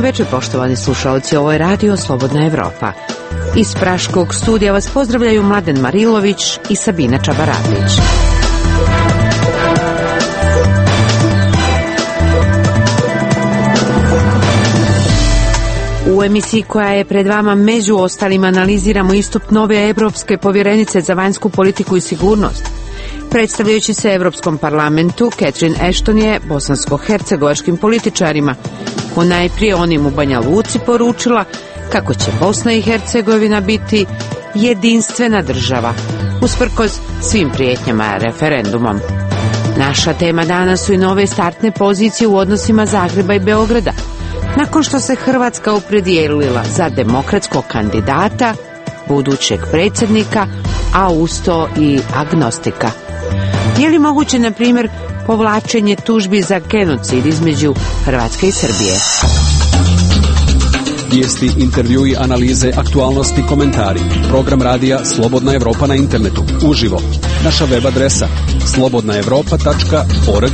večer, poštovani slušalci, ovo je Radio Slobodna Evropa. Iz Praškog studija vas pozdravljaju Mladen Marilović i Sabina Čabaradić. U emisiji koja je pred vama među ostalim analiziramo istup nove evropske povjerenice za vanjsku politiku i sigurnost. Predstavljajući se Evropskom parlamentu, Catherine Ashton je bosansko-hercegovačkim političarima, ponajprije onim u Banja Luci, poručila kako će Bosna i Hercegovina biti jedinstvena država, usprkos svim prijetnjama referendumom. Naša tema danas su i nove startne pozicije u odnosima Zagreba i Beograda, nakon što se Hrvatska opredijelila za demokratskog kandidata, budućeg predsjednika, a usto i agnostika. Je li moguće, na primjer, povlačenje tužbi za genocid između Hrvatske i Srbije? Vijesti, intervjui, analize, aktualnosti, komentari. Program radija Slobodna Evropa na internetu. Uživo. Naša web adresa slobodnaevropa.org.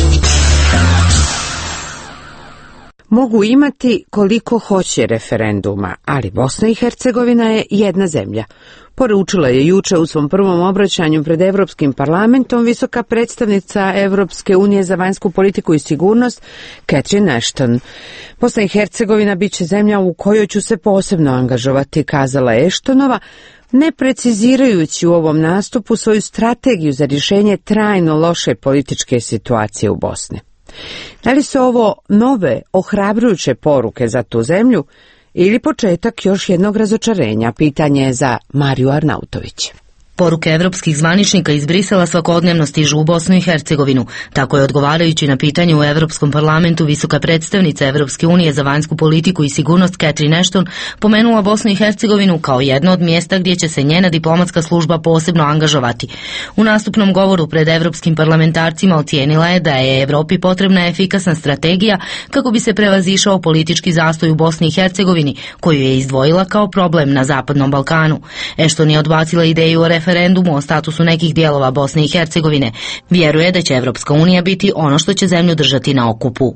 Mogu imati koliko hoće referenduma, ali Bosna i Hercegovina je jedna zemlja. Poručila je juče u svom prvom obraćanju pred Evropskim parlamentom visoka predstavnica Evropske unije za vanjsku politiku i sigurnost Catherine Ashton. Bosna i Hercegovina bit će zemlja u kojoj ću se posebno angažovati, kazala je Ashtonova, ne precizirajući u ovom nastupu svoju strategiju za rješenje trajno loše političke situacije u Bosni. Da li su ovo nove, ohrabrujuće poruke za tu zemlju ili početak još jednog razočarenja? Pitanje je za Mariju Arnautović. Poruke evropskih zvaničnika iz Brisela svakodnevno stižu u Bosnu i Hercegovinu. Tako je, odgovarajući na pitanje u Evropskom parlamentu, visoka predstavnica Evropske unije za vanjsku politiku i sigurnost Catherine Ashton pomenula Bosnu i Hercegovinu kao jedno od mjesta gdje će se njena diplomatska služba posebno angažovati. U nastupnom govoru pred evropskim parlamentarcima ocijenila je da je Evropi potrebna efikasna strategija kako bi se prevazišao politički zastoj u Bosni i Hercegovini, koju je izdvojila kao problem na Zapadnom Balkanu. Ashton je odbacila ideju o referendumu o statusu nekih dijelova Bosne i Hercegovine. Vjeruje da će Evropska unija biti ono što će zemlju držati na okupu.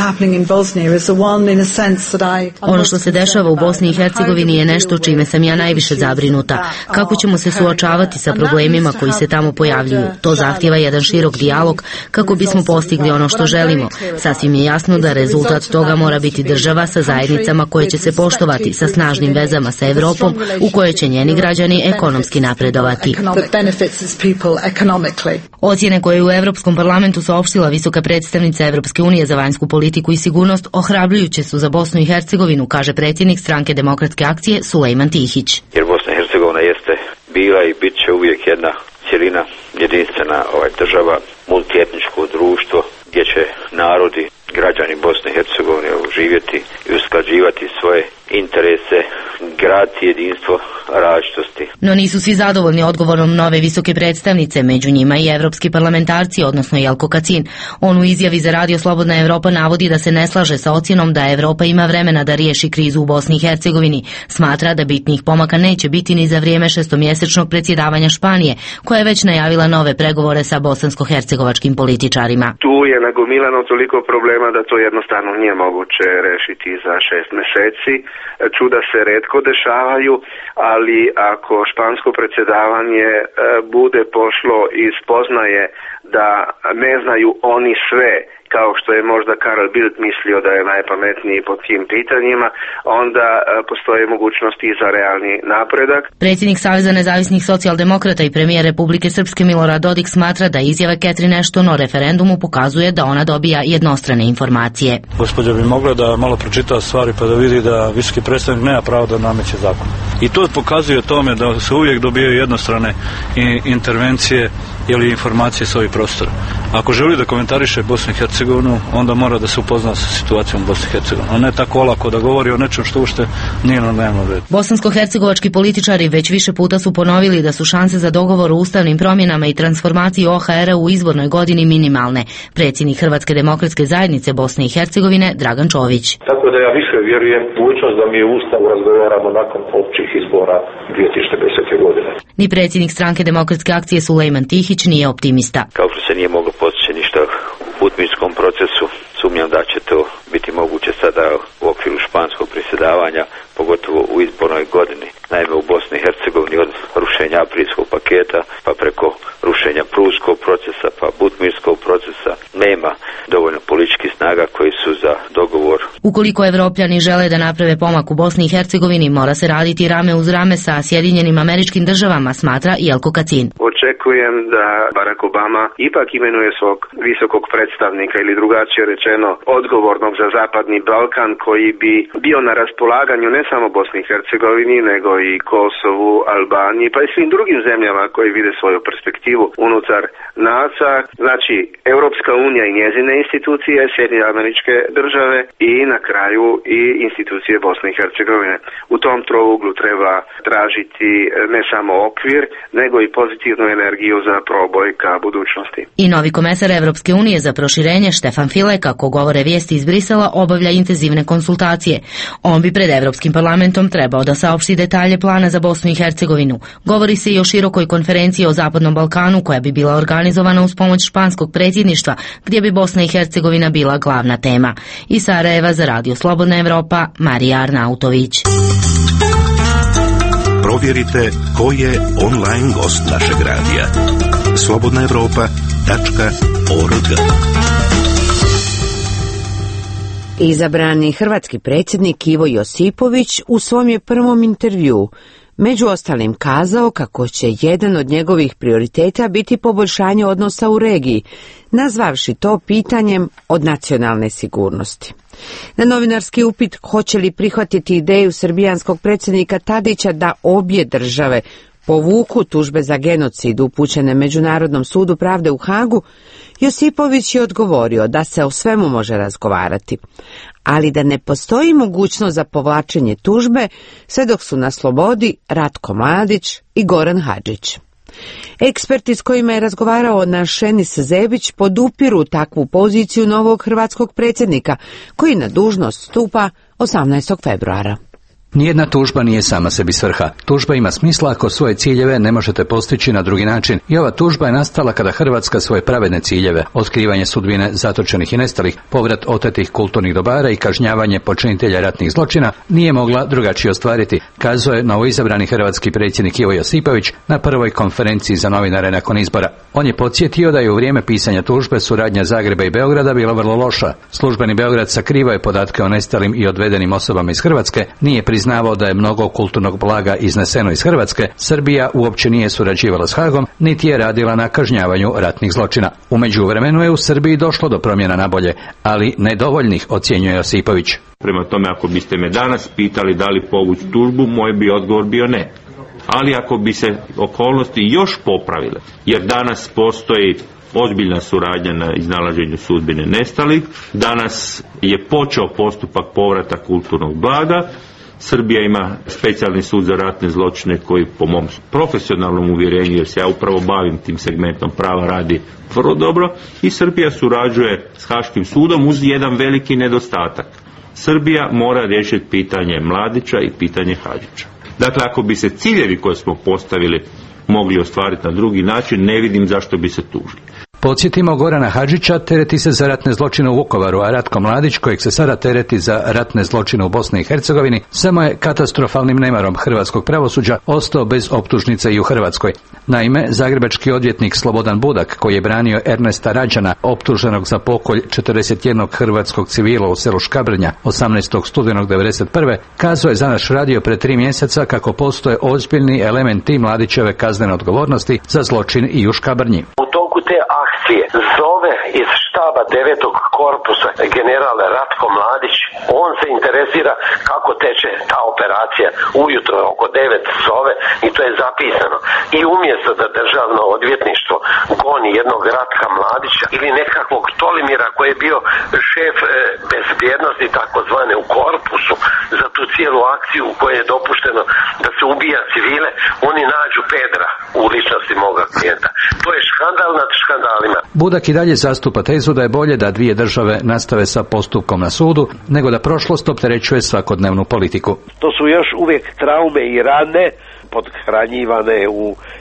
Ono što se dešava u Bosni i Hercegovini je nešto čime sam ja najviše zabrinuta. Kako ćemo se suočavati sa problemima koji se tamo pojavljuju? To zahtijeva jedan širok dijalog kako bismo postigli ono što želimo. Sasvim je jasno da rezultat toga mora biti država sa zajednicama koje će se poštovati, sa snažnim vezama sa Evropom u kojoj će njeni građani ekonomski napredovati. Ocjene koje je u Evropskom parlamentu saopštila visoka predstavnica Evropske unije za vanjsku politiku i sigurnost ohrabrujuće su za Bosnu i Hercegovinu, kaže predsjednik Stranke demokratske akcije Sulejman Tihić. Jer Bosna i Hercegovina jeste bila i bit će uvijek jedna cjelina, jedinstvena država, multietničko društvo gdje će narodi, građani Bosne i Hercegovine živjeti i usklađivati svoje interese, graditi jedinstvo različitosti. No nisu svi zadovoljni odgovorom nove visoke predstavnice, među njima i evropski parlamentarci, odnosno Jelko Kacin. On u izjavi za Radio Slobodna Evropa navodi da se ne slaže sa ocjenom da Evropa ima vremena da riješi krizu u Bosni i Hercegovini. Smatra da bitnih pomaka neće biti ni za vrijeme šestomjesečnog predsjedavanja Španije, koja je već najavila nove pregovore sa bosansko-hercegovačkim političarima. Tu je nagomilano toliko problema da to jednostavno nije moguće rešiti za 6 mjeseci. Čuda se retko dešavaju, ali ako špansko predsjedavanje bude pošlo iz spoznaje da ne znaju oni sve, kao što je možda Karl Bildt mislio da je najpametniji po tim pitanjima, onda postoje mogućnosti za realni napredak. Predsjednik Saveza nezavisnih socijaldemokrata i premijer Republike Srpske Milorad Dodik smatra da izjave Catherine Ashton o referendumu pokazuje da ona dobija jednostrane informacije. Gospođa bi mogla da malo pročita stvari pa da vidi da visoki predstavnik nema pravo da nameće zakon. I to pokazuje tome da se uvijek dobijaju jednostrane intervencije ili informacije s ovih prostora. Ako želi da komentariše Bosnu i Hercegovinu, onda mora da se upozna sa situacijom u Bosni i Hercegovini, a ne tako olako da govori o nečem što uopšte nije na dnevnom redu. Bosansko-hercegovački političari već više puta su ponovili da su šanse za dogovor o ustavnim promjenama i transformaciji OHR-a u izbornoj godini minimalne. Predsjednik Hrvatske demokratske zajednice Bosne i Hercegovine Dragan Čović. Tako da ja više vjerujem mogućnost da mi u Ustavu razgovaramo nakon općih izbora 2010. godine. Ni predsjednik Stranke demokratske akcije Sulejman Tihić nije optimista. Kao što se nije moglo postići ništa u putničkom procesu, sumnjam da će to biti moguće sada u okviru svijeta, pa preko rušenja Pruskog procesa, pa Butmirskog procesa, nema dovoljno političkih snaga koji su za dogovor. Ukoliko Evropljani žele da naprave pomak u Bosni i Hercegovini, mora se raditi rame uz rame sa Sjedinjenim Američkim Državama, smatra Jelko Kacin. Očekujem da Barack Obama ipak imenuje svog visokog predstavnika ili drugačije rečeno odgovornog za Zapadni Balkan koji bi bio na raspolaganju ne samo Bosni i Hercegovini nego i Kosovu, Albaniji pa i svim drugim zemljama koji vide svoju perspektivu unutar NACA, znači Europska unija i njezine institucije, Sjedinjene Američke Države i na kraju i institucije Bosne i Hercegovine. U tom trouglu treba tražiti ne samo okvir nego i pozitivnu energiju za proboj ka budućnosti. I novi komesar Evropske unije za proširenje Štefan File, kako govore vijesti iz Brisela, obavlja intenzivne konsultacije. On bi pred Evropskim parlamentom trebao da saopšti detalje plana za Bosnu i Hercegovinu. Govori se i o širokoj konferenciji o Zapadnom Balkanu koja bi bila organizovana uz pomoć španskog predsjedništva, gdje bi Bosna i Hercegovina bila glavna tema. Iz Sarajeva za Radio Slobodna Evropa, Marija Arnautović. Provjerite ko je online gost našeg radija. slobodnaevropa.org. Izabrani hrvatski predsjednik Ivo Josipović u svom je prvom intervjuu među ostalim kazao kako će jedan od njegovih prioriteta biti poboljšanje odnosa u regiji, nazvavši to pitanjem od nacionalne sigurnosti. Na novinarski upit hoće li prihvatiti ideju srbijanskog predsjednika Tadića da obje države povuku tužbe za genocid upućene Međunarodnom sudu pravde u Hagu, Josipović je odgovorio da se o svemu može razgovarati, ali da ne postoji mogućnost za povlačenje tužbe sve dok su na slobodi Ratko Mladić i Goran Hadžić. Eksperti s kojima je razgovarao naš Enis Zebić podupiru takvu poziciju novog hrvatskog predsjednika koji na dužnost stupa 18. februara. Nijedna tužba nije sama sebi svrha. Tužba ima smisla ako svoje ciljeve ne možete postići na drugi način. I ova tužba je nastala kada Hrvatska svoje pravedne ciljeve, otkrivanje sudbine zatočenih i nestalih, povrat otetih kulturnih dobara i kažnjavanje počinitelja ratnih zločina, nije mogla drugačije ostvariti, kazao je novoizabrani hrvatski predsjednik Ivo Josipović na prvoj konferenciji za novinare nakon izbora. On je podsjetio da je u vrijeme pisanja tužbe suradnja Zagreba i Beograda bila vrlo loša. Službeni Beograd sakrivao je podatke o nestalim i odvedenim osobama iz Hrvatske, nije priznavao da je mnogo kulturnog blaga izneseno iz Hrvatske, Srbija uopće nije surađivala s Hagom, niti je radila na kažnjavanju ratnih zločina. U međuvremenu je u Srbiji došlo do promjena na bolje, ali nedovoljnih, ocjenjuje Josipović. Prema tome, ako biste me danas pitali da li povući tužbu, moj bi odgovor bio ne. Ali ako bi se okolnosti još popravile, jer danas postoji ozbiljna suradnja na iznalaženju sudbine nestalih, danas je počeo postupak povrata kulturnog blaga, Srbija ima specijalni sud za ratne zločine koji po mom profesionalnom uvjerenju, jer se ja upravo bavim tim segmentom prava, radi vrlo dobro, i Srbija surađuje s Haškim sudom uz jedan veliki nedostatak. Srbija mora riješiti pitanje Mladića i pitanje Hadžića. Dakle, ako bi se ciljevi koje smo postavili mogli ostvariti na drugi način, ne vidim zašto bi se tužili. Podsjetimo, Gorana Hadžića tereti se za ratne zločine u Vukovaru, a Ratko Mladić, kojeg se sada tereti za ratne zločine u Bosni i Hercegovini, samo je katastrofalnim nemarom hrvatskog pravosuđa ostao bez optužnice i u Hrvatskoj. Naime, zagrebački odvjetnik Slobodan Budak, koji je branio Ernesta Rađana, optuženog za pokolj 41 hrvatskog civila u selu Škabrnja 18. studenog 1991. kazao je za naš radio pred 3 mjeseca kako postoje ozbiljni elementi Mladićeve kaznene odgovornosti za zločin i u Škabrnji. Te akcije zove iz štaba 9. korpusa general Ratko Mladić. On se interesira kako teče ta operacija. Ujutro oko 9 zove i to je zapisano. I umjesto da državno odvjetništvo goni jednog Ratka Mladića ili nekakvog Tolimira koji je bio šef bezbjednosti takozvane u korpusu za tu cijelu akciju u kojoj je dopušteno da se ubija civile, oni nađu Pedra u ličnosti moga klijenta. To je škandal nad škandalima. Budak i dalje zastupa tezu da je bolje da dvije države nastave sa postupkom na sudu, nego da prošlost opterećuje svakodnevnu politiku. To su još uvijek traume i rane, pothranjivane u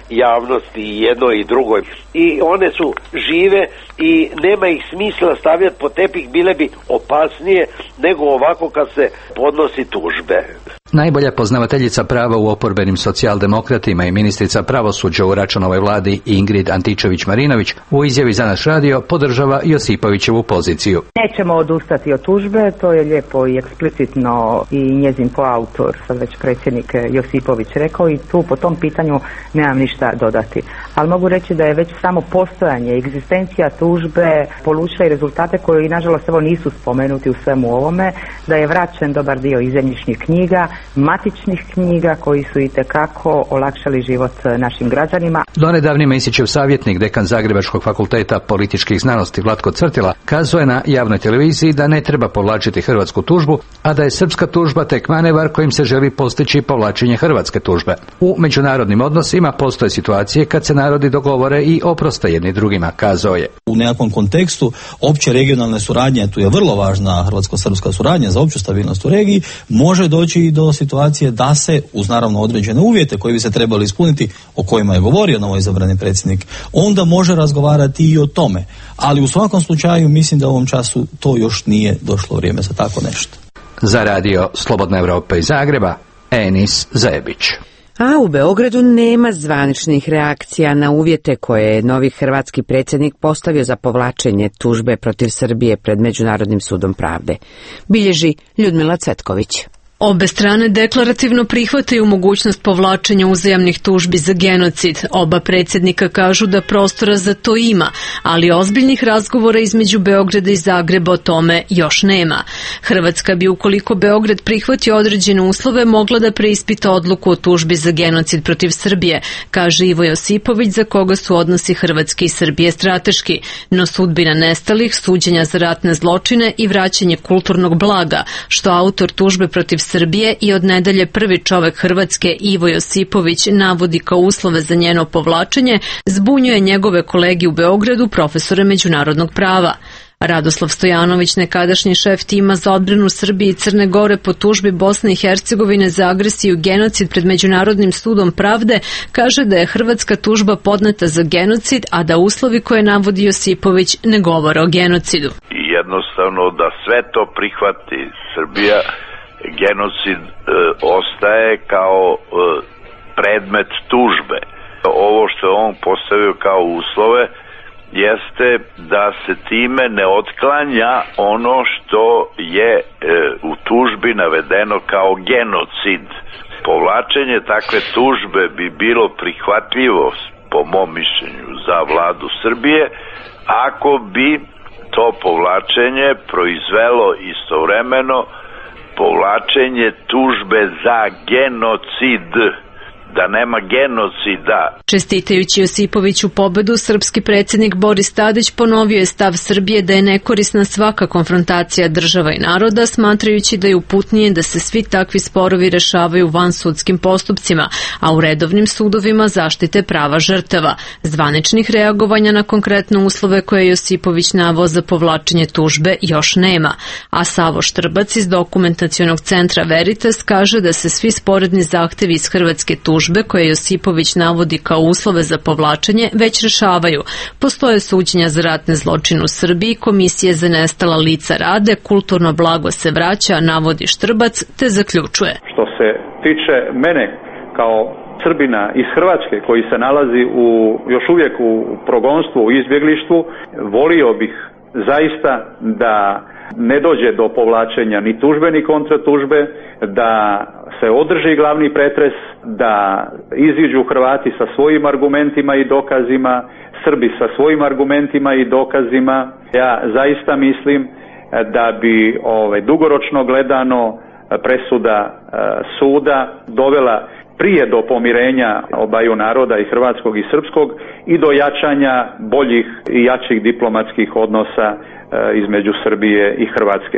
javnosti i jednoj i drugoj. I one su žive i nema ih smisla stavljati pod tepih, bile bi opasnije nego ovako kad se podnosi tužbe. Najbolja poznavateljica prava u oporbenim socijaldemokratima i ministrica pravosuđa u Račanovoj vladi Ingrid Antičević-Marinović u izjavi za naš radio podržava Josipovićevu poziciju. Nećemo odustati od tužbe, to je lijepo i eksplicitno i njezin koautor, sad već predsjednik Josipović rekao, i tu po tom pitanju nemam ništa dodati. Ali mogu reći da je već samo postojanje, egzistencija tužbe polučila i rezultate koji nažalost evo nisu spomenuti u svemu ovome, da je vraćen dobar dio iz zemljišnih knjiga, matičnih knjiga koji su itekako olakšali život našim građanima. Donedavni Mesićev savjetnik, dekan Zagrebačkog fakulteta političkih znanosti Vlatko Cvrtila, kazuje na javnoj televiziji da ne treba povlačiti hrvatsku tužbu, a da je srpska tužba tek manevar kojim se želi postići povlačenje hrvatske tužbe. U međunarodnim odnosima postoje situacije kad se narodi dogovore i oproste jedni drugima, kazao je. U nekakvom kontekstu opće regionalne suradnje, tu je vrlo važna hrvatsko-srpska suradnja za opću stabilnost u regiji, može doći i do situacije da se, uz naravno određene uvjete koji bi se trebali ispuniti, o kojima je govorio novoizabrani predsjednik, onda može razgovarati i o tome. Ali u svakom slučaju mislim da u ovom času to još nije došlo vrijeme za tako nešto. Za radio Slobodna Evropa iz Zagreba, Enis Zajebić. A u Beogradu nema zvaničnih reakcija na uvjete koje je novi hrvatski predsjednik postavio za povlačenje tužbe protiv Srbije pred Međunarodnim sudom pravde. Bilježi Ljudmila Cvetković. Obe strane deklarativno prihvataju mogućnost povlačenja uzajamnih tužbi za genocid. Oba predsjednika kažu da prostora za to ima, ali ozbiljnih razgovora između Beograda i Zagreba o tome još nema. Hrvatska bi, ukoliko Beograd prihvati određene uslove, mogla da preispita odluku o tužbi za genocid protiv Srbije, kaže Ivo Josipović, za koga su odnosi Hrvatske i Srbije strateški. No sudbina nestalih, suđenja za ratne zločine i vraćanje kulturnog blaga, što autor tužbe protiv Srbije i od nedelje prvi čovek Hrvatske Ivo Josipović navodi kao uslove za njeno povlačenje, zbunjuje njegove kolege u Beogradu, profesore međunarodnog prava. Radoslav Stojanović, nekadašnji šef tima za odbranu Srbije i Crne Gore po tužbi Bosne i Hercegovine za agresiju i genocid pred Međunarodnim sudom pravde, kaže da je hrvatska tužba podneta za genocid, a da uslovi koje navodi Josipović ne govore o genocidu. Jednostavno da sve to prihvati Srbija, genocid ostaje kao predmet tužbe. Ovo što je on postavio kao uslove jeste da se time ne otklanja ono što je u tužbi navedeno kao genocid. Povlačenje takve tužbe bi bilo prihvatljivo, po mom mišljenju, za vladu Srbije, ako bi to povlačenje proizvelo istovremeno povlačenje tužbe za genocid, da nema genocida. Čestitajući Josipoviću pobedu, srpski predsjednik Boris Tadić ponovio je stav Srbije da je nekorisna svaka konfrontacija država i naroda, smatrajući da je uputnije da se svi takvi sporovi rešavaju vansudskim postupcima, a u redovnim sudovima zaštite prava žrtava. Zvaničnih reagovanja na konkretne uslove koje je Josipović naveo za povlačenje tužbe još nema, a Savo Štrbac iz dokumentacionog centra Veritas kaže da se svi sporedni zahtevi iz hrvatske tužbe koje Josipović navodi kao uslove za povlačenje već rešavaju. Postoje suđenja za ratne zločine u Srbiji, komisije za nestala lica rade, kulturno blago se vraća, navodi Štrbac, te zaključuje. Što se tiče mene kao Srbina iz Hrvatske koji se nalazi još uvijek u progonstvu, u izbjeglištvu, volio bih zaista da ne dođe do povlačenja ni tužbe ni kontratužbe, da se održi glavni pretres, da iziđu Hrvati sa svojim argumentima i dokazima, Srbi sa svojim argumentima i dokazima. Ja zaista mislim da bi dugoročno gledano presuda suda dovela prije do pomirenja obaju naroda, i hrvatskog i srpskog, i do jačanja boljih i jačih diplomatskih odnosa između Srbije i Hrvatske.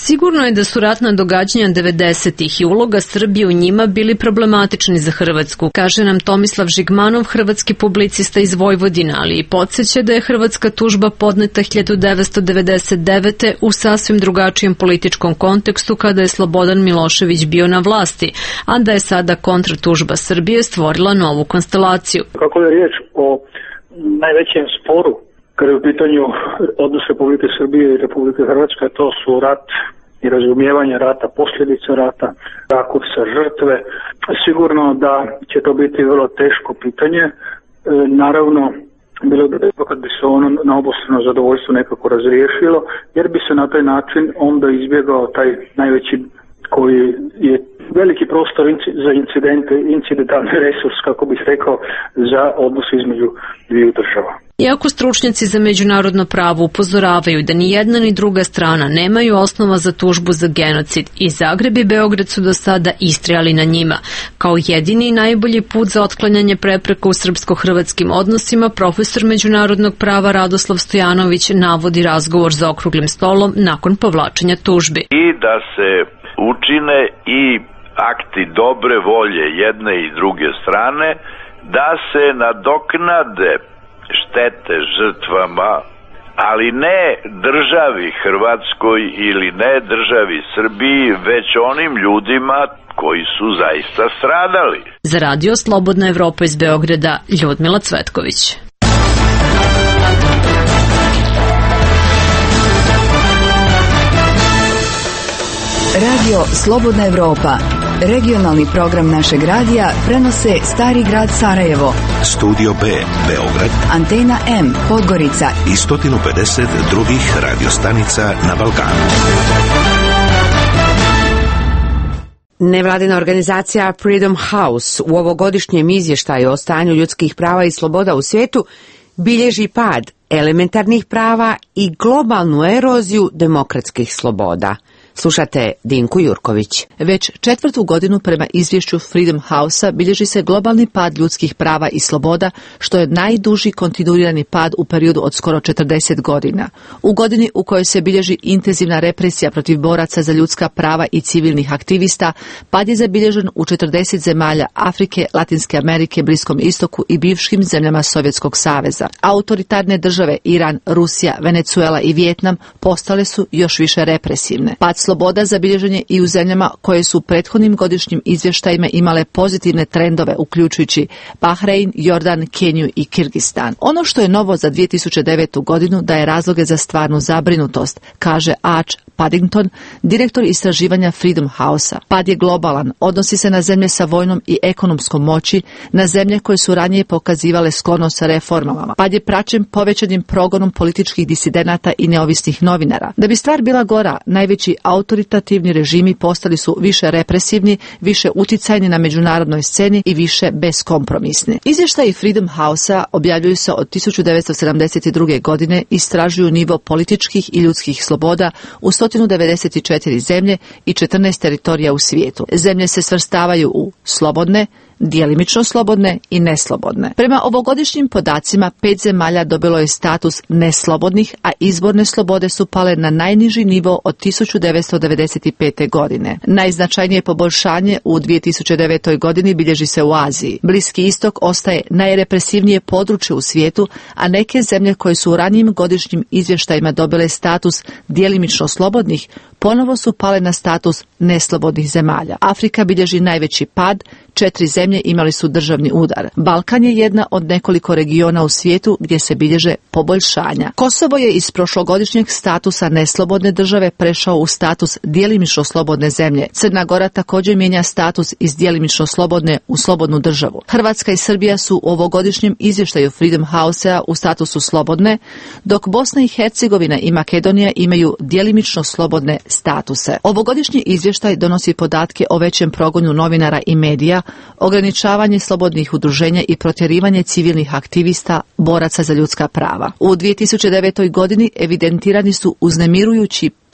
Sigurno je da su ratna događanja 90-ih i uloga Srbije u njima bili problematični za Hrvatsku, kaže nam Tomislav Žigmanov, hrvatski publicista iz Vojvodine, ali i podsjeća da je hrvatska tužba podneta 1999. u sasvim drugačijem političkom kontekstu kada je Slobodan Milošević bio na vlasti, a da je sada kontratužba Srbije stvorila novu konstelaciju. Kako je riječ o najvećem sporu kada je u pitanju odnos Republike Srbije i Republike Hrvatske, to su rat i razumijevanje rata, posljedice rata, rakursa žrtve. Sigurno da će to biti vrlo teško pitanje. Naravno, bilo bi kad bi se ono na obostrano zadovoljstvo nekako razriješilo, jer bi se na taj način onda izbjegao taj najveći koji je veliki prostor za incidente, incidentalni resurs, kako bih rekao, za odnos između dviju država. Iako stručnjaci za međunarodno pravo upozoravaju da ni jedna ni druga strana nemaju osnova za tužbu za genocid, i Zagreb i Beograd su do sada istrajali na njima. Kao jedini i najbolji put za otklanjanje prepreka u srpsko-hrvatskim odnosima, profesor međunarodnog prava Radoslav Stojanović navodi razgovor za okruglim stolom nakon povlačenja tužbi. I da se učine i akti dobre volje jedne i druge strane, da se nadoknade štete žrtvama, ali ne državi Hrvatskoj ili ne državi Srbiji, već onim ljudima koji su zaista stradali. Za Radio Slobodna Evropa iz Beograda, Ljudmila Cvetković. Radio Slobodna Evropa, regionalni program našeg radija, prenose Stari grad Sarajevo, Studio B Beograd, Antena M Podgorica i 150 drugih radiostanica na Balkanu. Nevladina organizacija Freedom House u ovogodišnjem izvještaju o stanju ljudskih prava i sloboda u svijetu bilježi pad elementarnih prava i globalnu eroziju demokratskih sloboda. Slušate Dinku Jurković. Već 4. godinu prema izvješću Freedom House-a bilježi se globalni pad ljudskih prava i sloboda, što je najduži kontinuirani pad u periodu od skoro 40 godina. U godini u kojoj se bilježi intenzivna represija protiv boraca za ljudska prava i civilnih aktivista, pad je zabilježen u 40 zemalja Afrike, Latinske Amerike, Bliskom istoku i bivšim zemljama Sovjetskog saveza. Autoritarne države Iran, Rusija, Venezuela i Vijetnam postale su još više represivne. Pad sloboda zabilježen je i u zemljama koje su u prethodnim godišnjim izvještajima imale pozitivne trendove, uključujući Bahrein, Jordan, Keniju i Kirgistan. Ono što je novo za 2009. godinu daje razloge za stvarnu zabrinutost, kaže Arch Paddington, direktor istraživanja Freedom House-a. Pad je globalan, odnosi se na zemlje sa vojnom i ekonomskom moći, na zemlje koje su ranije pokazivale sklonost sa reformama. Pad je praćen povećanim progonom političkih disidenata i neovisnih novinara. Da bi stvar bila gora, najveći autoritativni režimi postali su više represivni, više uticajni na međunarodnoj sceni i više beskompromisni. Izvještaji Freedom House-a objavljuju se od 1972. godine, istražuju nivo političkih i ljudskih sloboda u 194 zemlje i 14 teritorija u svijetu. Zemlje se svrstavaju u slobodne, djelimično slobodne i neslobodne. Prema ovogodišnjim podacima, 5 zemalja dobilo je status neslobodnih, a izborne slobode su pale na najniži nivo od 1995. godine. Najznačajnije poboljšanje u 2009. godini bilježi se u Aziji. Bliski istok ostaje najrepresivnije područje u svijetu, a neke zemlje koje su u ranijim godišnjim izvještajima dobile status djelimično slobodnih, ponovo su pale na status neslobodnih zemalja. Afrika bilježi najveći pad, 4 zemlje imali su državni udar. Balkan je jedna od nekoliko regiona u svijetu gdje se bilježe poboljšanja. Kosovo je iz prošlogodišnjeg statusa neslobodne države prešao u status djelimično slobodne zemlje. Crna Gora također mijenja status iz djelimično slobodne u slobodnu državu. Hrvatska i Srbija su u ovogodišnjem izvještaju Freedom House-a u statusu slobodne, dok Bosna i Hercegovina i Makedonija imaju djelimično slobodne statuse. Ovogodišnji izvještaj donosi podatke o većem progonu novinara i medija, ograničavanje slobodnih udruženja i protjerivanje civilnih aktivista, boraca za ljudska prava. U 2009. godini evidentirani su uznemirujući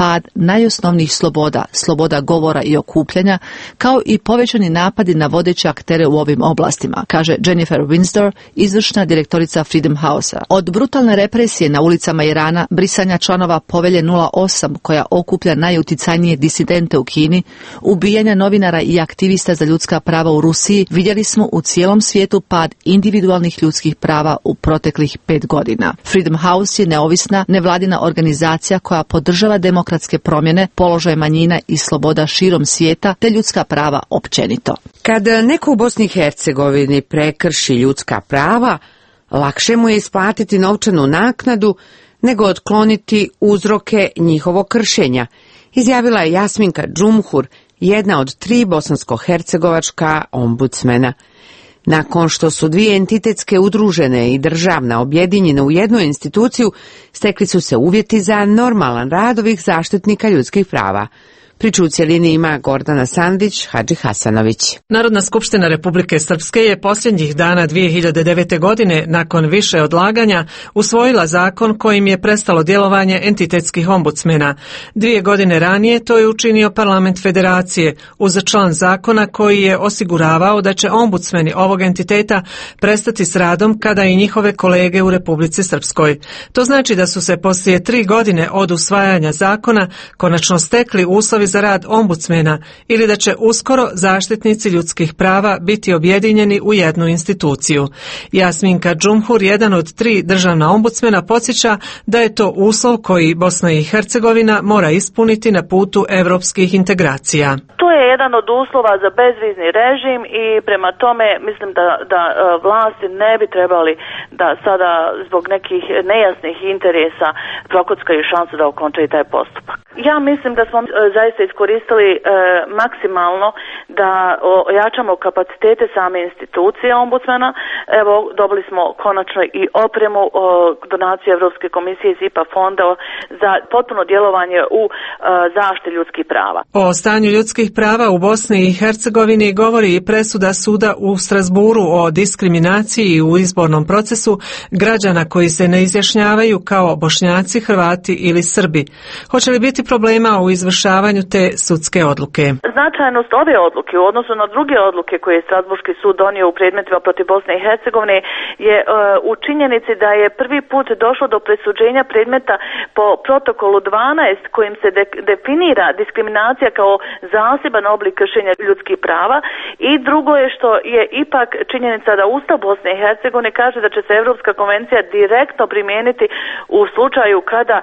pad najosnovnijih sloboda, sloboda govora i okupljanja, kao i povećani napadi na vodeće aktere u ovim oblastima, kaže Jennifer Windsor, izvršna direktorica Freedom House-a. Od brutalne represije na ulicama Irana, brisanja članova Povelje 08 koja okuplja najuticajnije disidente u Kini, ubijanja novinara i aktivista za ljudska prava u Rusiji, vidjeli smo u cijelom svijetu pad individualnih ljudskih prava u proteklih 5 godina. Freedom House je neovisna nevladina organizacija koja podržava demokratske promjene, položaj manjina i sloboda širom svijeta te ljudska prava općenito. Kad neko u Bosni i Hercegovini prekrši ljudska prava, lakše mu je isplatiti novčanu naknadu nego otkloniti uzroke njihovog kršenja, izjavila je Jasminka Džumhur, jedna od 3 bosansko-hercegovačka ombudsmena. Nakon što su 2 entitetske udružene i državna objedinjene u jednu instituciju, stekli su se uvjeti za normalan rad ovih zaštitnika ljudskih prava. Priču u cjelini ima Gordana Sandić, Hadži Hasanović. Narodna skupština Republike Srpske je posljednjih dana 2009. godine, nakon više odlaganja, usvojila zakon kojim je prestalo djelovanje entitetskih ombudsmena. 2 godine ranije to je učinio Parlament Federacije, uz član zakona koji je osiguravao da će ombudsmeni ovog entiteta prestati s radom kada i njihove kolege u Republici Srpskoj. To znači da su se poslije 3 godine od usvajanja zakona konačno stekli uslovi za rad ombudsmena ili da će uskoro zaštitnici ljudskih prava biti objedinjeni u jednu instituciju. Jasminka Džumhur, jedan od 3 državna ombudsmena, podsjeća da je to uslov koji Bosna i Hercegovina mora ispuniti na putu evropskih integracija. To je jedan od uslova za bezvizni režim i prema tome mislim da vlasti ne bi trebali da sada zbog nekih nejasnih interesa prokockaju šansu da okončaju taj postupak. Ja mislim da smo zaista iskoristili maksimalno da ojačamo kapacitete same institucije ombudsmana. Evo, dobili smo konačno i opremu, donaciju Evropske komisije iz IPA fonda za potpuno djelovanje u zaštiti ljudskih prava. O stanju ljudskih prava u Bosni i Hercegovini govori i presuda suda u Strasburu o diskriminaciji u izbornom procesu građana koji se ne izjašnjavaju kao Bošnjaci, Hrvati ili Srbi. Hoće li biti problema u izvršavanju te sudske odluke? Značajnost ove odluke u odnosu na druge odluke koje je Strasburški sud donio u predmetima protiv Bosne i Hercegovine je u činjenici da je prvi put došlo do presuđenja predmeta po protokolu 12 kojim se definira diskriminacija kao zaseban oblik kršenja ljudskih prava, i drugo je što je ipak činjenica da Ustav Bosne i Hercegovine kaže da će se Europska konvencija direktno primijeniti u slučaju kada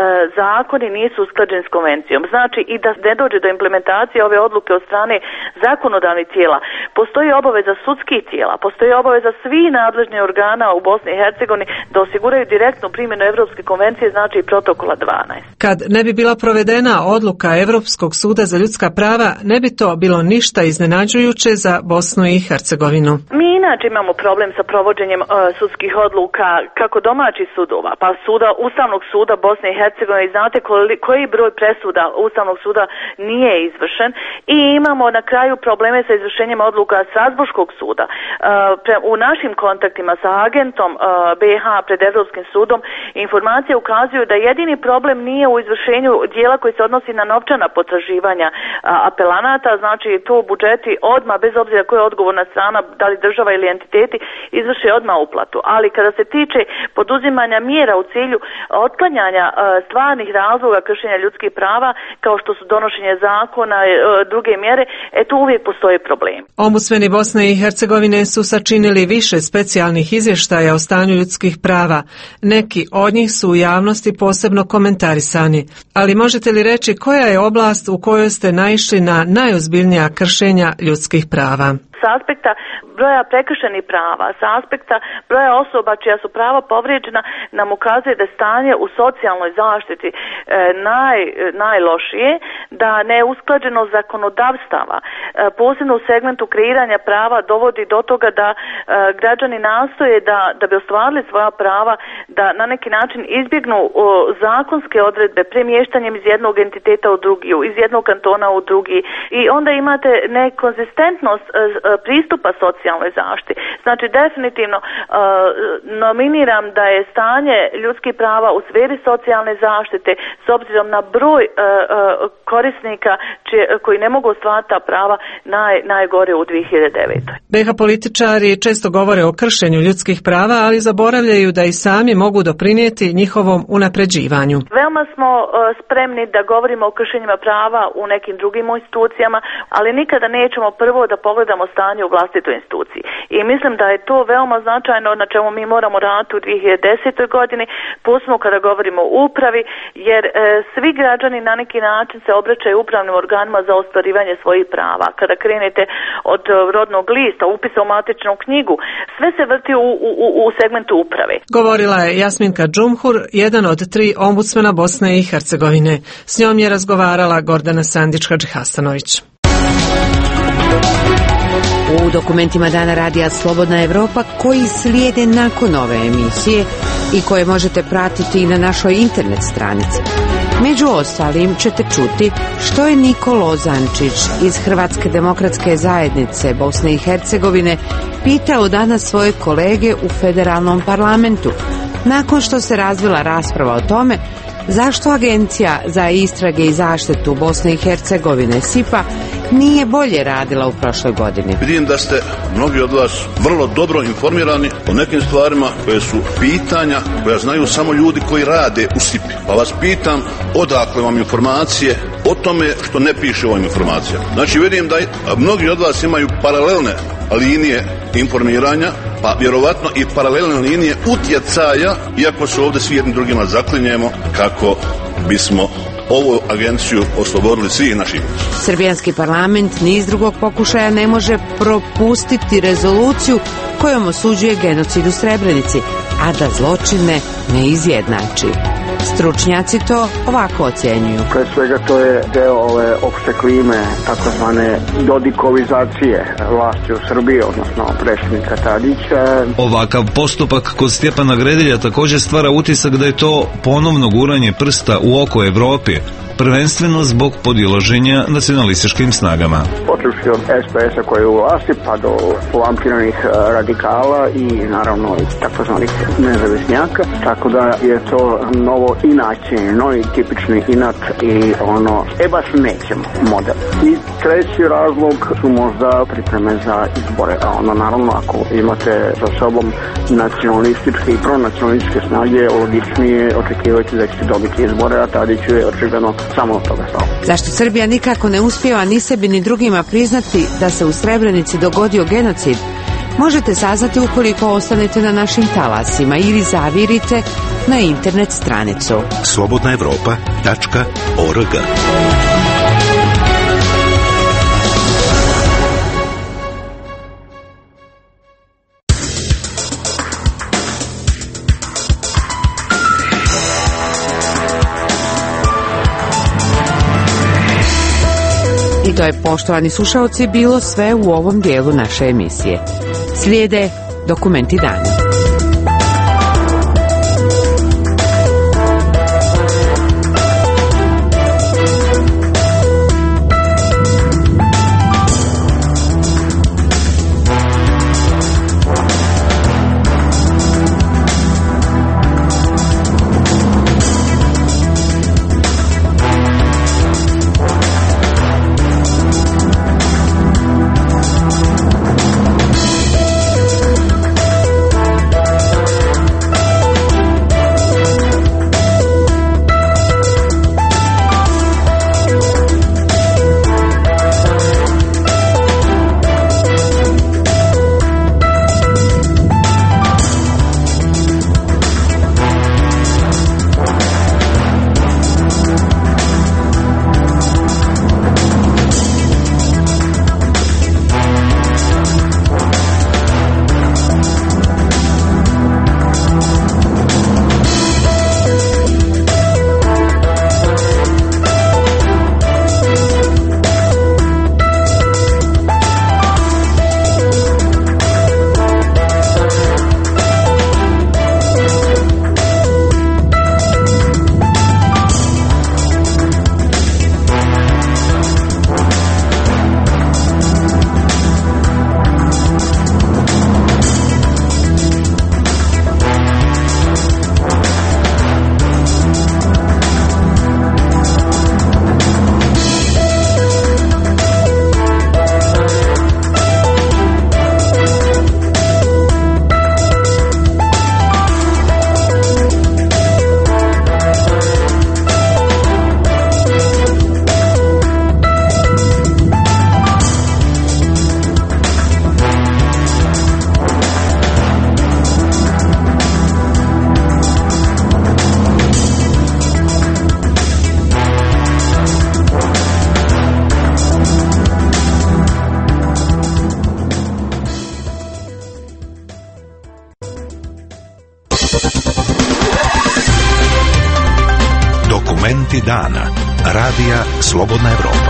zakoni nisu usklađeni s konvencijom. Znači i da ne dođe do implementacije ove odluke od strane zakonodavnih tijela. Postoji obaveza sudskih tijela, postoji obaveza svih nadležnih organa u Bosni i Hercegovini da osiguraju direktnu primjenu Europske konvencije, znači i protokola 12. Kad ne bi bila provedena odluka Europskog suda za ljudska prava, ne bi to bilo ništa iznenađujuće za Bosnu i Hercegovinu. Mi inače imamo problem sa provođenjem sudskih odluka kako domaćih sudova, pa Ustavnog suda Bosne i Hercegovine. Znate koji broj presuda Ustavnog suda nije izvršen, i imamo na kraju probleme sa izvršenjem odluka Strasburškog suda. U našim kontaktima sa agentom BiH pred Evropskim sudom informacije ukazuju da jedini problem nije u izvršenju dijela koji se odnosi na novčana potraživanja apelanata, znači tu budžeti odmah, bez obzira koja je odgovorna strana, da li država ili entiteti, izvrše odmah uplatu. Ali kada se tiče poduzimanja mjera u cilju otklanjanja stvarnih razloga kršenja ljudskih prava, kao što su donošenje zakona, druge mjere, tu uvijek postoji problem. Ombudsmeni Bosne i Hercegovine su sačinili više specijalnih izvještaja o stanju ljudskih prava. Neki od njih su u javnosti posebno komentarisani. Ali možete li reći koja je oblast u kojoj ste naišli na najozbiljnija kršenja ljudskih prava? Sa aspekta broja prekršenih prava, sa aspekta broja osoba čija su prava povrijeđena, nam ukazuje da stanje u socijalnoj zaštiti najlošije, da neusklađenost zakonodavstava, posebno u segmentu kreiranja prava, dovodi do toga da građani nastoje da bi ostvarili svoja prava, da na neki način izbjegnu zakonske odredbe premještanjem iz jednog entiteta u drugi, iz jednog kantona u drugi, i onda imate nekonzistentnost pristupa socijalnoj zaštiti. Znači definitivno nominiram da je stanje ljudskih prava u sferi socijalne zaštite s obzirom na broj korisnika koji ne mogu ostvariti ta prava najgore u 2009. BiH političari često govore o kršenju ljudskih prava, ali zaboravljaju da i sami mogu doprinijeti njihovom unapređivanju. Veoma smo spremni da govorimo o kršenjima prava u nekim drugim institucijama, ali nikada nećemo prvo da pogledamo stanje u vlastitoj instituciji. I mislim da je to veoma značajno na čemu mi moramo raditi u 2010. godini, posebno kada govorimo o upravi, jer svi građani na neki način se obraćaju upravnim organima za ostvarivanje svojih prava. Kada krenete od rodnog lista, upisa u matičnu knjigu, sve se vrti u segmentu uprave. Govorila je Jasminka Džumhur, jedan od 3 ombudsmena Bosne i Hercegovine. S njom je razgovarala Gordana Sandić-Hadžihasanović. U dokumentima Dana radija Slobodna Evropa koji slijede nakon ove emisije i koje možete pratiti i na našoj internet stranici. Među ostalim ćete čuti što je Niko Lozančić iz Hrvatske demokratske zajednice Bosne i Hercegovine pitao danas svoje kolege u federalnom parlamentu, nakon što se razvila rasprava o tome zašto Agencija za istrage i zaštitu Bosne i Hercegovine SIPA nije bolje radila u prošloj godini. Vidim da ste mnogi od vas vrlo dobro informirani o nekim stvarima koje su pitanja koja znaju samo ljudi koji rade u SIPI. Pa vas pitam odakle vam informacije o tome što ne piše u ovim informacijama. Znači vidim da mnogi od vas imaju paralelne linije informiranja, pa vjerovatno i paralelne linije utjecaja, iako se ovdje svi jednim drugima zaklinjemo kako bismo ovu agenciju oslobodili svih naših. Srbijanski parlament ni iz drugog pokušaja ne može propustiti rezoluciju kojom osuđuje genocid u Srebrenici, a da zločine ne izjednači. Stručnjaci to ovako ocjenjuju. Pre svega to je deo ove opšte klime, takozvane dodikovizacije vlasti u Srbiji, odnosno predsjednika Tadića. Ovakav postupak kod Stjepana Gredelja također stvara utisak da je to ponovno guranje prsta u oko Evropi, prvenstveno zbog podilaženja nacionalističkim snagama. Počevši od SPS-a koji je u vlasti, pa do povampiranih radikala i naravno takozvanih nezavisnjaka, tako da je to novo inače, novi tipični inat i baš nećemo model. I treći razlog su možda pripreme za izbore, a naravno ako imate sa sobom nacionalističke i pronacionalističke snage, logičnije očekivati da ćete dobiti izbore, a Tadiću je očigledno samo od toga stalo. Zašto Srbija nikako ne uspijeva ni sebi ni drugima priznati da se u Srebrenici dogodio genocid, možete saznati ukoliko ostanete na našim talasima ili zavirite na internet stranicu slobodnaevropa.org. I to je, poštovani slušaoci, bilo sve u ovom dijelu naše emisije. Slijede dokumenti dana. Dokumenti dana. Radija Slobodna Evropa.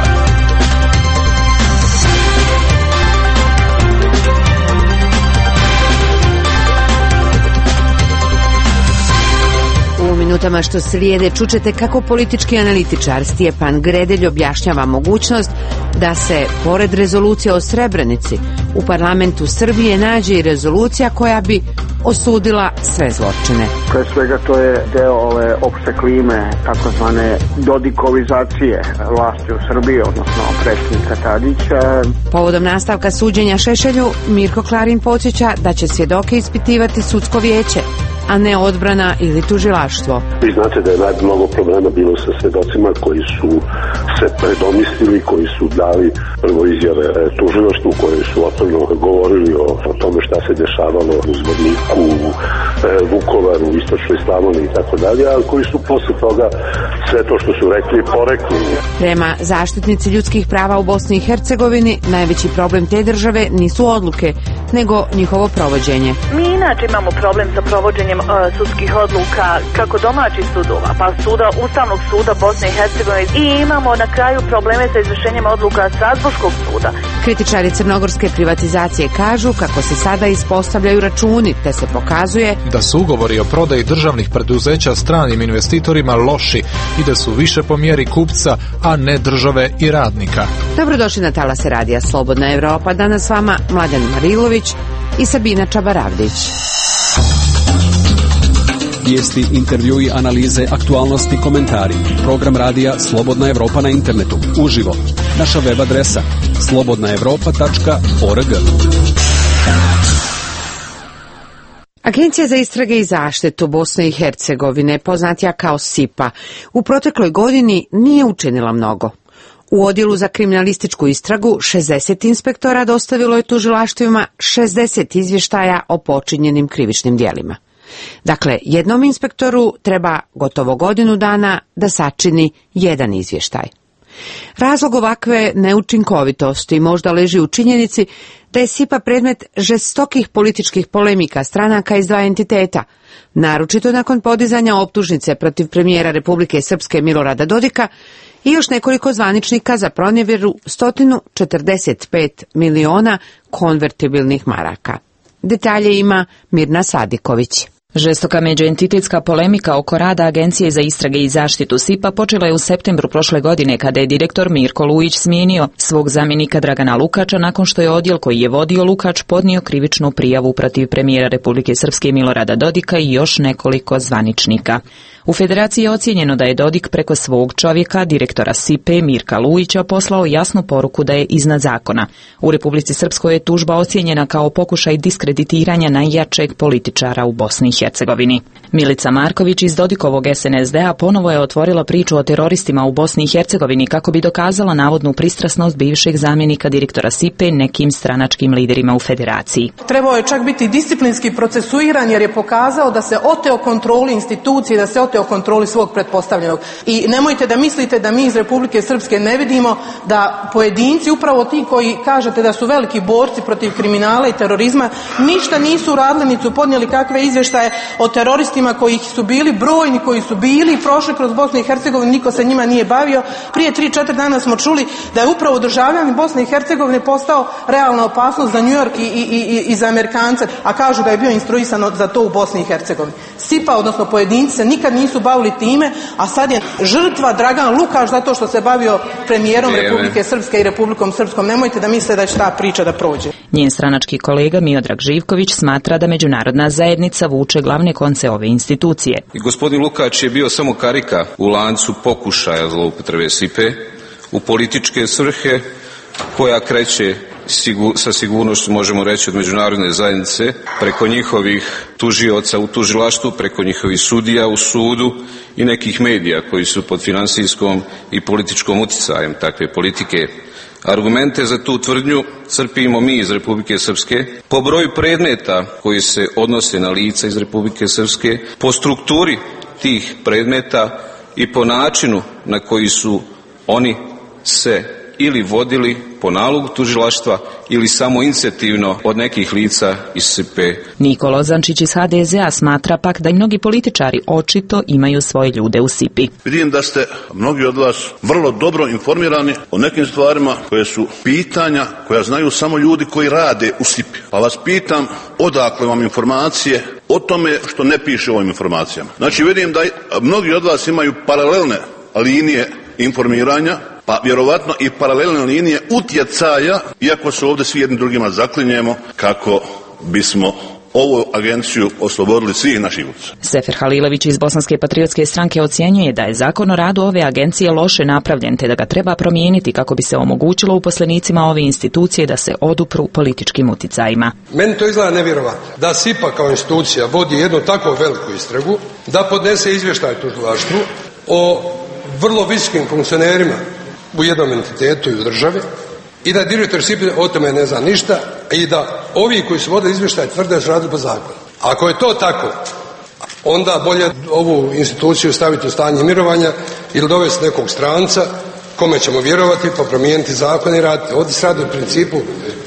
U minutama što slijede čućete kako politički analitičar Stjepan Gredelj objašnjava mogućnost da se, pored rezolucije o Srebrenici, u parlamentu Srbije nađe i rezolucija koja bi osudila sve zločine. Pre svega to je deo ove opšte klime, takozvane dodikovizacije vlasti u Srbiji, odnosno predsjednika Tadića. Povodom nastavka suđenja Šešelju, Mirko Klarin podsjeća da će svjedoke ispitivati sudsko vijeće, a ne odbrana ili tužilaštvo. Vi znate da je mnogo problema bilo sa svjedocima koji su se predomislili, koji su dali prvo izjave tužilaštvu, koje su otvoreno govorili o tome šta se dešavalo u Zvorniku, Vukovaru, Istočnoj Slavoniji i tako dalje, ali koji su posle toga sve to što su rekli porekli. Prema zaštitnici ljudskih prava u Bosni i Hercegovini, najveći problem te države nisu odluke, nego njihovo provođenje. Mi inače imamo problem sa provođenjem sudskih odluka, kako domaćih sudova, pa Ustavnog suda Bosne i Hercegovine, i imamo na kraju probleme sa izvršenjem odluka Strasburškog suda. Kritičari crnogorske privatizacije kažu kako se sada ispostavljaju računi, te se pokazuje da su ugovori o prodaji državnih preduzeća stranim investitorima loši i da su više po mjeri kupca, a ne države i radnika. Dobrodošli na talase radija Slobodna Evropa. Danas s vama Mladen Marilović i Sabina Čabaravdić. Vijesti, intervjui, analize, aktualnosti, komentari. Program radija Slobodna Evropa na internetu. Uživo. Naša web adresa slobodnaevropa.org. Agencija za istrage i zaštitu Bosne i Hercegovine, poznatija kao SIPA, u protekloj godini nije učinila mnogo. U odjelu za kriminalističku istragu 60 inspektora dostavilo je tužilaštvima 60 izvještaja o počinjenim krivičnim djelima. Dakle, jednom inspektoru treba gotovo godinu dana da sačini jedan izvještaj. Razlog ovakve neučinkovitosti možda leži u činjenici da je SIPA predmet žestokih političkih polemika stranaka iz dva entiteta, naročito nakon podizanja optužnice protiv premijera Republike Srpske Milorada Dodika i još nekoliko zvaničnika za pronevjeru 145 miliona konvertibilnih maraka. Detalje ima Mirna Sadiković. Žestoka međuentitetska polemika oko rada Agencije za istrage i zaštitu SIPA počela je u septembru prošle godine kada je direktor Mirko Lujić smijenio svog zamjenika Dragana Lukača nakon što je odjel koji je vodio Lukač podnio krivičnu prijavu protiv premijera Republike Srpske Milorada Dodika i još nekoliko zvaničnika. U Federaciji je ocijenjeno da je Dodik preko svog čovjeka, direktora SIPE Mirka Lujića, poslao jasnu poruku da je iznad zakona. U Republici Srpskoj je tužba ocijenjena kao pokušaj diskreditiranja najjačeg političara u Bosni i Hercegovini. Milica Marković iz Dodikovog SNSD-a ponovo je otvorila priču o teroristima u Bosni i Hercegovini kako bi dokazala navodnu pristrasnost bivšeg zamjenika direktora SIPE nekim stranačkim liderima u Federaciji. Trebao je čak biti disciplinski procesuiran jer je pokazao da se oteo kontroli institucije, da se oteo kontroli svog pretpostavljenog. I nemojte da mislite da mi iz Republike Srpske ne vidimo da pojedinci, upravo ti koji kažete da su veliki borci protiv kriminala i terorizma, ništa nisu radili, niti su podnijeli kakve izvještaje o teroristima koji su bili brojni, koji su bili i prošli kroz Bosnu i Hercegovinu, niko se njima nije bavio. Prije 3-4 dana smo čuli da je upravo državljanin Bosne i Hercegovine postao realna opasnost za New York i za Amerikance, a kažu da je bio instruisan za to u Bosni i Hercegovini. SIPA, odnosno pojedinci, se nikad nisu bavili time, a sad je žrtva Dragan Lukač zato što se bavio premijerom Republike Srpske i Republikom Srpskom. Nemojte da misle da će ta priča da prođe. Njen stranački kolega Miodrag Živković smatra da međunarodna zajednica vuče glavne konce ove institucije. I gospodin Lukač je bio samo karika u lancu pokušaja zloupotrebe SIPE u političke svrhe koja kreće sa sigurnošću, možemo reći, od međunarodne zajednice, preko njihovih tužioca u tužilaštvu, preko njihovih sudija u sudu i nekih medija koji su pod finansijskom i političkom utjecajem takve politike. Argumente za tu tvrdnju crpimo mi iz Republike Srpske po broju predmeta koji se odnose na lica iz Republike Srpske, po strukturi tih predmeta i po načinu na koji su oni se ili vodili po nalogu tužilaštva ili samo inicijativno od nekih lica iz SIP. Nikola Ozančić iz HDZ-a smatra pak da i mnogi političari očito imaju svoje ljude u SIP-i. Vidim da ste mnogi od vas vrlo dobro informirani o nekim stvarima koje su pitanja koja znaju samo ljudi koji rade u SIP-i. Pa vas pitam odakle vam informacije o tome što ne piše u ovim informacijama. Znači vidim da mnogi od vas imaju paralelne linije informiranja, pa vjerovatno i paralelne linije utjecaja, iako se ovdje svi jedni drugima zaklinjemo kako bismo ovu agenciju oslobodili svih naših utjecaja. Sefer Halilović iz Bosanske patriotske stranke ocjenjuje da je zakon o radu ove agencije loše napravljen te da ga treba promijeniti kako bi se omogućilo uposlenicima ove institucije da se odupru političkim utjecajima. Meni to izgleda nevjerovatno da SIPA kao institucija vodi jednu tako veliku istragu, da podnese izvještaj tužilaštvu o vrlo visokim funkcionerima u jednom entitetu i u državi i da direktor SIP o tome ne zna ništa i da ovi koji su vodili izvještaj tvrde da su radili po zakonu. Ako je to tako, onda bolje ovu instituciju staviti u stanje mirovanja ili dovesti nekog stranca kome ćemo vjerovati pa promijeniti zakon i raditi. Ovdje se radi u principu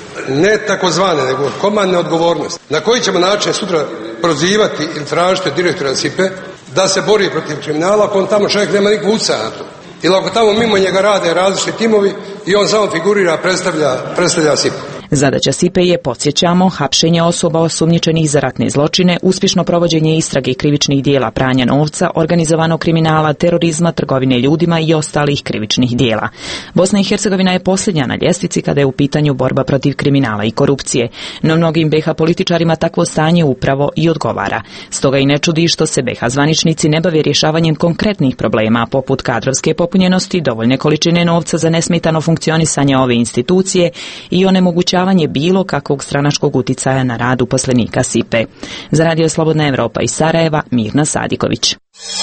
ne takozvane, nego komandne odgovornosti. Na koji ćemo način sutra prozivati ili tražiti od direktora SIP-e da se bori protiv kriminala ako on tamo čovjek nema nikog utjecaja na to. Ili ako tamo mimo njega rade različiti timovi i on samo figurira, predstavlja SIP. Zadaća SIP-e je, podsjećamo, hapšenje osoba osumnjičenih za ratne zločine, uspješno provođenje istrage krivičnih dijela pranja novca, organizovanog kriminala, terorizma, trgovine ljudima i ostalih krivičnih dijela. Bosna i Hercegovina je posljednja na ljestvici kada je u pitanju borba protiv kriminala i korupcije, no mnogim BiH političarima takvo stanje upravo i odgovara. Stoga i ne čudi što se BiH zvaničnici ne bave rješavanjem konkretnih problema poput kadrovske popunjenosti, dovoljne količine novca za nesmetano funkcionisanje ove institucije i onemogućavanje bilo kakvog stranačkog uticaja na rad uposlenika SIP-e. Za Radio Slobodna Evropa iz Sarajeva, Mirna Sadiković.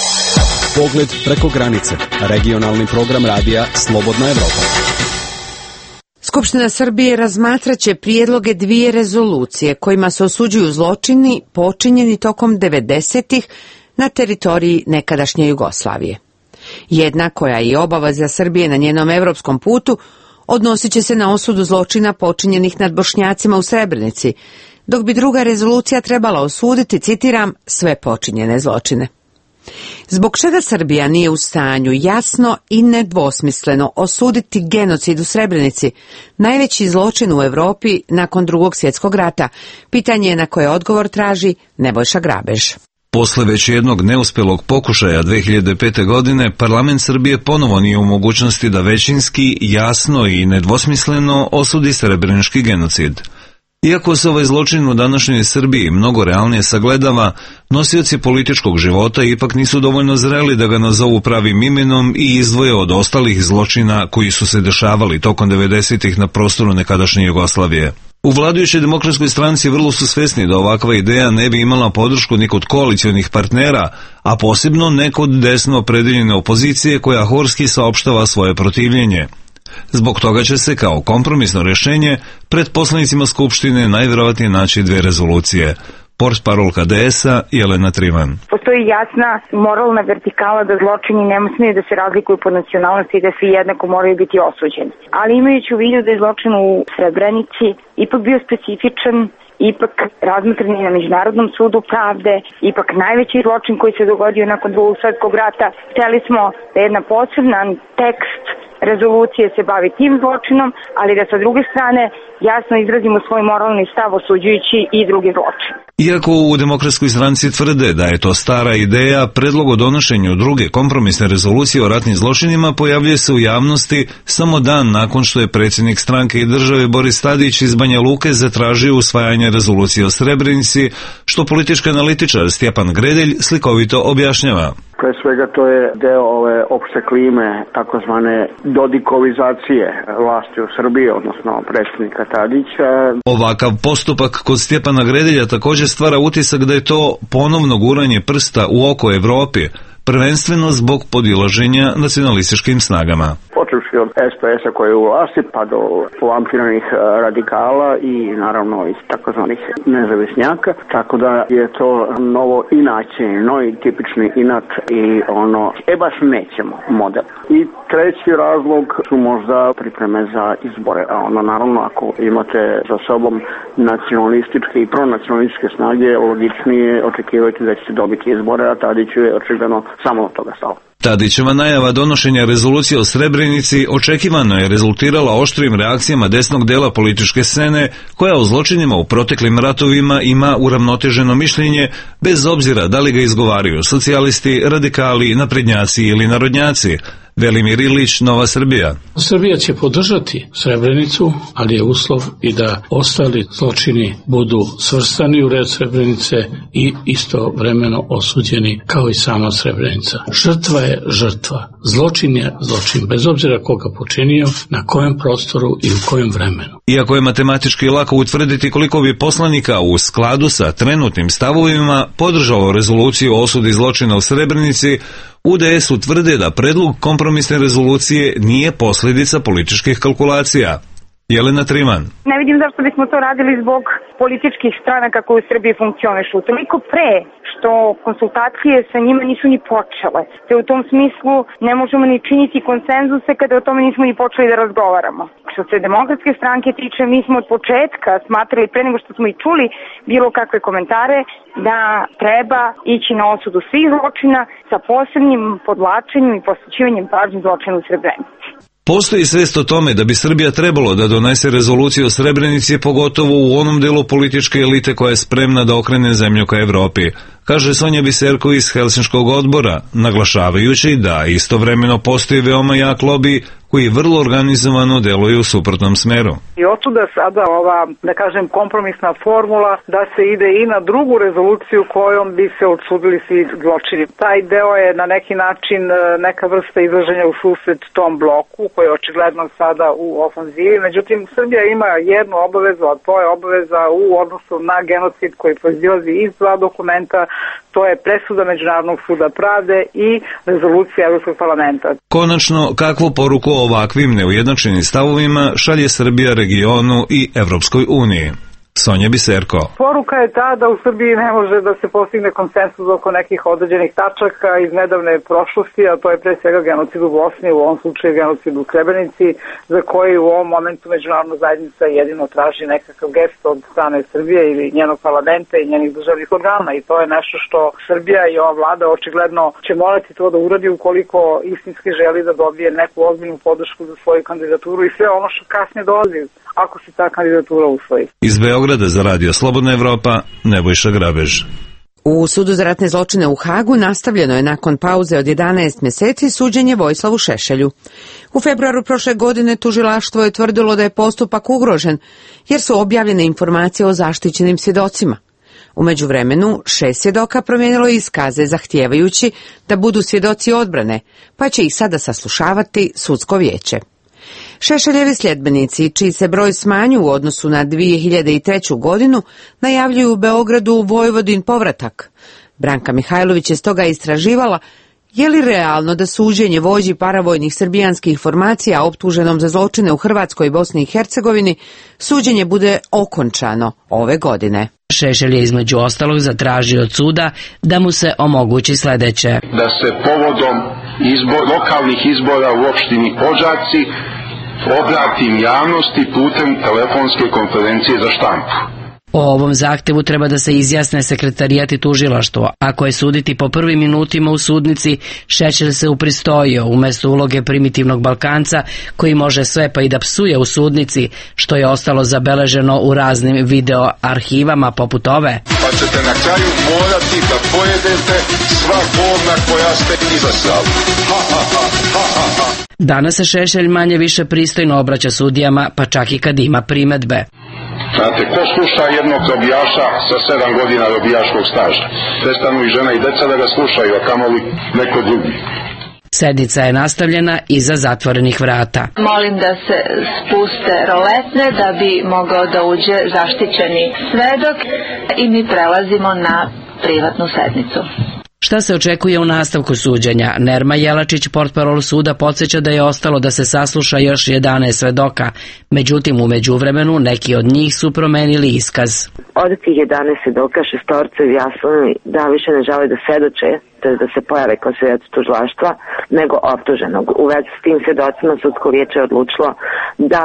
Pogled preko granice. Regionalni program radija Slobodna Evropa. Skupština Srbije razmatraće prijedloge 2 rezolucije kojima se osuđuju zločini počinjeni tokom 90-ih na teritoriji nekadašnje Jugoslavije. Jedna, koja je obaveza Srbije na njenom evropskom putu, odnosit će se na osudu zločina počinjenih nad Bošnjacima u Srebrenici, dok bi druga rezolucija trebala osuditi, citiram, sve počinjene zločine. Zbog čega Srbija nije u stanju jasno i nedvosmisleno osuditi genocid u Srebrenici, najveći zločin u Europi nakon Drugog svjetskog rata, pitanje je na koje odgovor traži Nebojša Grabež. Posle već jednog neuspjelog pokušaja 2005. godine, parlament Srbije ponovo nije u mogućnosti da većinski, jasno i nedvosmisleno osudi srebrenički genocid. Iako se ovaj zločin u današnjoj Srbiji mnogo realnije sagledava, nosioci političkog života ipak nisu dovoljno zreli da ga nazovu pravim imenom i izdvoje od ostalih zločina koji su se dešavali tokom 90-ih na prostoru nekadašnje Jugoslavije. U vladajućoj demokratskoj stranci vrlo su svjesni da ovakva ideja ne bi imala podršku ni kod koalicionih partnera, a posebno ne kod desno opredeljene opozicije koja horski saopštava svoje protivljenje. Zbog toga će se kao kompromisno rješenje pred poslanicima Skupštine najvjerojatnije naći 2 rezolucije. Portparolka DS-a Jelena Trivan. Postoji jasna moralna vertikala da zločini ne smiju da se razlikuju po nacionalnosti i da svi jednako moraju biti osuđeni. Ali imajući u vidu da je zločin u Srebrenici ipak bio specifičan, ipak razmatran na Međunarodnom sudu pravde, ipak najveći zločin koji se dogodio nakon Drugog svjetskog rata, htjeli smo da jedna posebna tekst rezolucije se bavi tim zločinom, ali da sa druge strane jasno izrazimo svoj moralni stav osuđujući i druge zločine. Iako u Demokratskoj stranci tvrde da je to stara ideja, predlog o donošenju druge kompromisne rezolucije o ratnim zločinima pojavljuje se u javnosti samo dan nakon što je predsjednik stranke i države Boris Tadić iz Banja Luke zatražio usvajanje rezolucije o Srebrenici, što politički analitičar Stjepan Gredelj slikovito objašnjava. Pre svega to je deo ove opšte klime, takozvane dodikovizacije vlasti u Srbiji, odnosno predsjednika Tadića. Ovakav postupak kod Stjepana Gredelja također stvara utisak da je to ponovno guranje prsta u oko Evropi, prvenstveno zbog podilaženja nacionalističkim snagama. Počevši od SPS-a koji je u vlasti pa do povampiranih radikala i naravno iz takozvanih nezavisnjaka, tako da je to novo inaćenje, novi tipični inat i baš nećemo model. I treći razlog su možda pripreme za izbore, a naravno ako imate za sobom nacionalističke i pronacionalističke snage, logičnije očekivati da ćete dobiti izbore, a Tadiću je očigledno samo od toga stalo. Tadićeva najava donošenja rezolucije o Srebrenici očekivano je rezultirala oštrim reakcijama desnog dela političke scene, koja o zločinima u proteklim ratovima ima uravnoteženo mišljenje, bez obzira da li ga izgovaraju socijalisti, radikali, naprednjaci ili narodnjaci. Velimir Ilić, Nova Srbija. Srbija će podržati Srebrenicu, ali je uslov i da ostali zločini budu svrstani u red Srebrenice i istovremeno osuđeni kao i sama Srebrenica. Žrtva je žrtva. Zločin je zločin, bez obzira koga počinio, na kojem prostoru i u kojem vremenu. Iako je matematički lako utvrditi koliko bi poslanika u skladu sa trenutnim stavovima podržalo rezoluciju o osudi zločina u Srebrenici, UDS-u tvrde da predlog kompromisne rezolucije nije posljedica političkih kalkulacija. Jelena Triman. Ne vidim zašto bismo to radili zbog političkih stranaka koje u Srbiji funkcionišu. Toliko pre što konsultacije sa njima nisu ni počele. Te u tom smislu ne možemo ni činiti konsenzuse kada o tome nismo ni počeli da razgovaramo. Što se Demokratske stranke tiče, mi smo od početka smatrali, pre nego što smo i čuli bilo kakve komentare, da treba ići na osudu svih zločina sa posebnim podvlačenjem i posvećivanjem pažnje zločina u Srebrenici. Postoji svest o tome da bi Srbija trebalo da donese rezoluciju o Srebrenici, pogotovo u onom delu političke elite koja je spremna da okrene zemlju ka Evropi, kaže Sonja Biserko iz Helsinškog odbora, naglašavajući da istovremeno postoji veoma jak lobi koji vrlo organizovano deluje u suprotnom smeru. I otuda sada ova, da kažem, kompromisna formula da se ide i na drugu rezoluciju kojom bi se odsudili svi zločini. Taj deo je na neki način neka vrsta izlaženja u susret tom bloku koji je očigledno sada u ofanzivi. Međutim, Srbija ima jednu obavezu, a to je obaveza u odnosu na genocid koji proizilazi iz dva dokumenta. To je presuda Međunarodnog suda pravde i rezolucija Evropskog parlamenta. Konačno, kakvu poruku o ovakvim neujednačenim stavovima šalje Srbija regionu i Evropskoj uniji? Sonja Biserko. Poruka je ta da u Srbiji ne može da se postigne konsensus oko nekih određenih tačaka iz nedavne prošlosti, a to je pre svega genocid u Bosni, u ovom slučaju genocid u Srebrenici, za koji u ovom momentu međunarodna zajednica jedino traži nekakav gest od strane Srbije ili njenog parlamenta i njenih državnih organa, i to je nešto što Srbija i ova vlada očigledno će morati to da uradi ukoliko istinski želi da dobije neku ozbiljnu podršku za svoju kandidaturu i sve ono što kasnije dolazi ako se ta kandidatura usvoji. Iz Beograda za Radio Slobodna Evropa, Nebojša Grabež. U Sudu za ratne zločine u Hagu nastavljeno je nakon pauze od 11 mjeseci suđenje Vojislavu Šešelju. U februaru prošle godine tužilaštvo je tvrdilo da je postupak ugrožen jer su objavljene informacije o zaštićenim svjedocima. U međuvremenu 6 svjedoka promijenilo iskaze zahtijevajući da budu svjedoci odbrane, pa će ih sada saslušavati sudsko vijeće. Šešeljevi sljedbenici, čiji se broj smanju u odnosu na 2003. godinu, najavljuju u Beogradu Vojvodin povratak. Branka Mihajlović je stoga istraživala je li realno da suđenje vođi paravojnih srbijanskih formacija optuženom za zločine u Hrvatskoj i Bosni i Hercegovini suđenje bude okončano ove godine. Šešelj je između ostalog zatražio od suda da mu se omogući sljedeće. Da se povodom lokalnih izbora u opštini Odžaci obratim javnosti putem telefonske konferencije za štampu. O ovom zahtjevu treba da se izjasne sekretarijat i tužilaštvo. Ako je suditi po prvim minutima u sudnici, Šešelj se upristojio umjesto uloge primitivnog Balkanca koji može sve pa i da psuje u sudnici, što je ostalo zabeleženo u raznim video arhivama poput ove. Pa ćete na kraju morati da pojedete sva govna koja ste izasali. Ha, ha, ha, ha, ha, ha. Danas se Šešelj manje više pristojno obraća sudijama, pa čak i kad ima primedbe. Znate, ko sluša jednog robijaša sa 7 godina robijaškog staža? Prestanu i žena i deca da ga slušaju, a kamoli neko drugi. Sednica je nastavljena iza zatvorenih vrata. Molim da se spuste roletne da bi mogao da uđe zaštićeni svedok i mi prelazimo na privatnu sednicu. Šta se očekuje u nastavku suđenja? Nerma Jelačić, portparol suda, podsjeća da je ostalo da se sasluša još 11 svedoka. Međutim, u međuvremenu neki od njih su promenili iskaz. Od tih 11 svedoka 6 su izjasnili da više ne žele da svedoče, da se pojave kao svedoci tužilaštva, nego optuženog. U vezi s tim svedocima sudsko vijeće je odlučilo da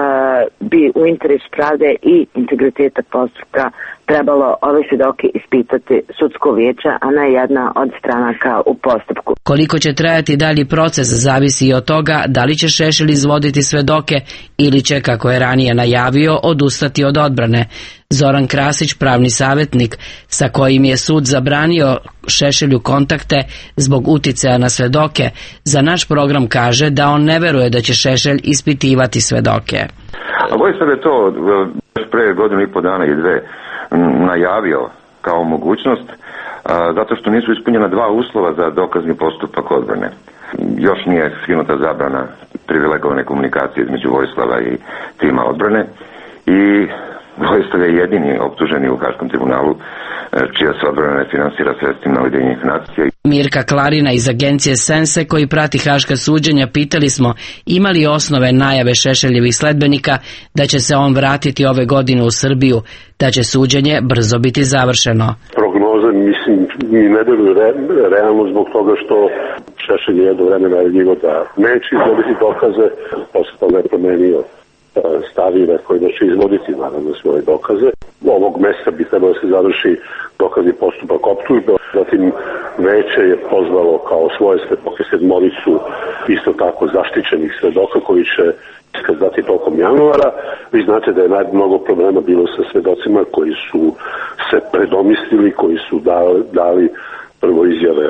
bi u interesu pravde i integriteta postupka trebalo ove svedoke ispitati sudsko vijeće, a ne jedna od stranaka u postupku. Koliko će trajati dalji proces zavisi i od toga da li će Šešelj izvoditi svedoke ili će, kako je ranije najavio, odustati od odbrane. Zoran Krasić, pravni savjetnik sa kojim je sud zabranio Šešelju kontakte zbog uticaja na svedoke, za naš program kaže da on ne veruje da će Šešelj ispitivati svedoke. Bojim se da je to pre godinu i po dana i dve najavio kao mogućnost, zato što nisu ispunjena 2 uslova za dokazni postupak odbrane. Još nije skinuta zabrana privilegovane komunikacije između Vojislava i tima odbrane i Vojislav je jedini optuženi u Haškom tribunalu čija se odbrana ne finansira sredstvima Ujedinjenih nacija. Mirka Klarina iz agencije Sense, koji prati haška suđenja, pitali smo ima li osnove najave Šešeljevih sledbenika da će se on vratiti ove godine u Srbiju, da će suđenje brzo biti završeno. Prognoza, mislim, mi ne deluju realno zbog toga što Šešelj je jedno vreme najavljivo da neće izvoditi dokaze, posle toga je promenio stavi na koji da će izvoditi naravno svoje dokaze. Ovog mjeseca bi trebalo da se završi dokazni postupak optužbe, zatim veće je pozvalo kao svoje svedoke 7 isto tako zaštićenih svedoka koji će iskazati tokom januara. Vi znate da je mnogo problema bilo sa svedocima koji su se predomislili, koji su dali prvo izjave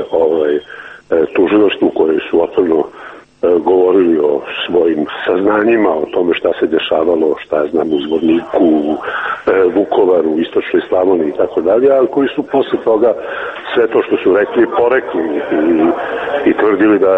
tužilaštvu koje su otvoreno govorili o svojim saznanjima, o tome šta se dešavalo, šta ja znam, u Zvorniku, Vukovaru, Istočnoj Slavoniji i tako dalje, ali koji su posle toga sve to što su rekli porekli i tvrdili da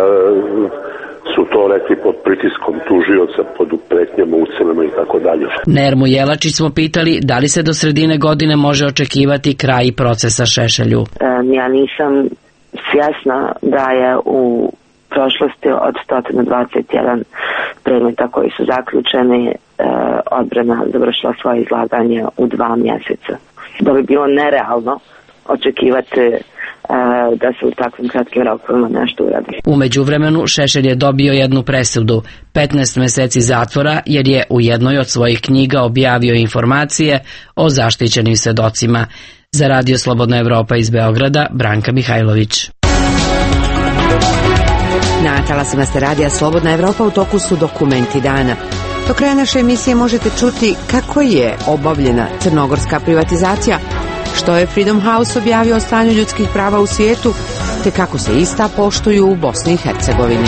su to rekli pod pritiskom tužioca, pod pretnjama, ucenama i tako dalje. Nermu Jelačić smo pitali da li se do sredine godine može očekivati kraj procesa Šešelju. Ja nisam svjesna da je u prošlosti od 121 predmeta koji su zaključeni odbrana završila svoje izlaganje u 2 mjeseca. Da bi bilo nerealno očekivati da se u takvim kratkim rokovima nešto uradi. U međuvremenu Šešelj je dobio jednu presudu, 15 mjeseci zatvora, jer je u jednoj od svojih knjiga objavio informacije o zaštićenim svedocima. Za Radio Slobodna Evropa iz Beograda, Branka Mihajlović. Na talasima ste Radija Slobodna Evropa, u toku su dokumenti dana. Do kraja naše emisije možete čuti kako je obavljena crnogorska privatizacija, što je Freedom House objavio o stanju ljudskih prava u svijetu, te kako se ista poštuju u Bosni i Hercegovini.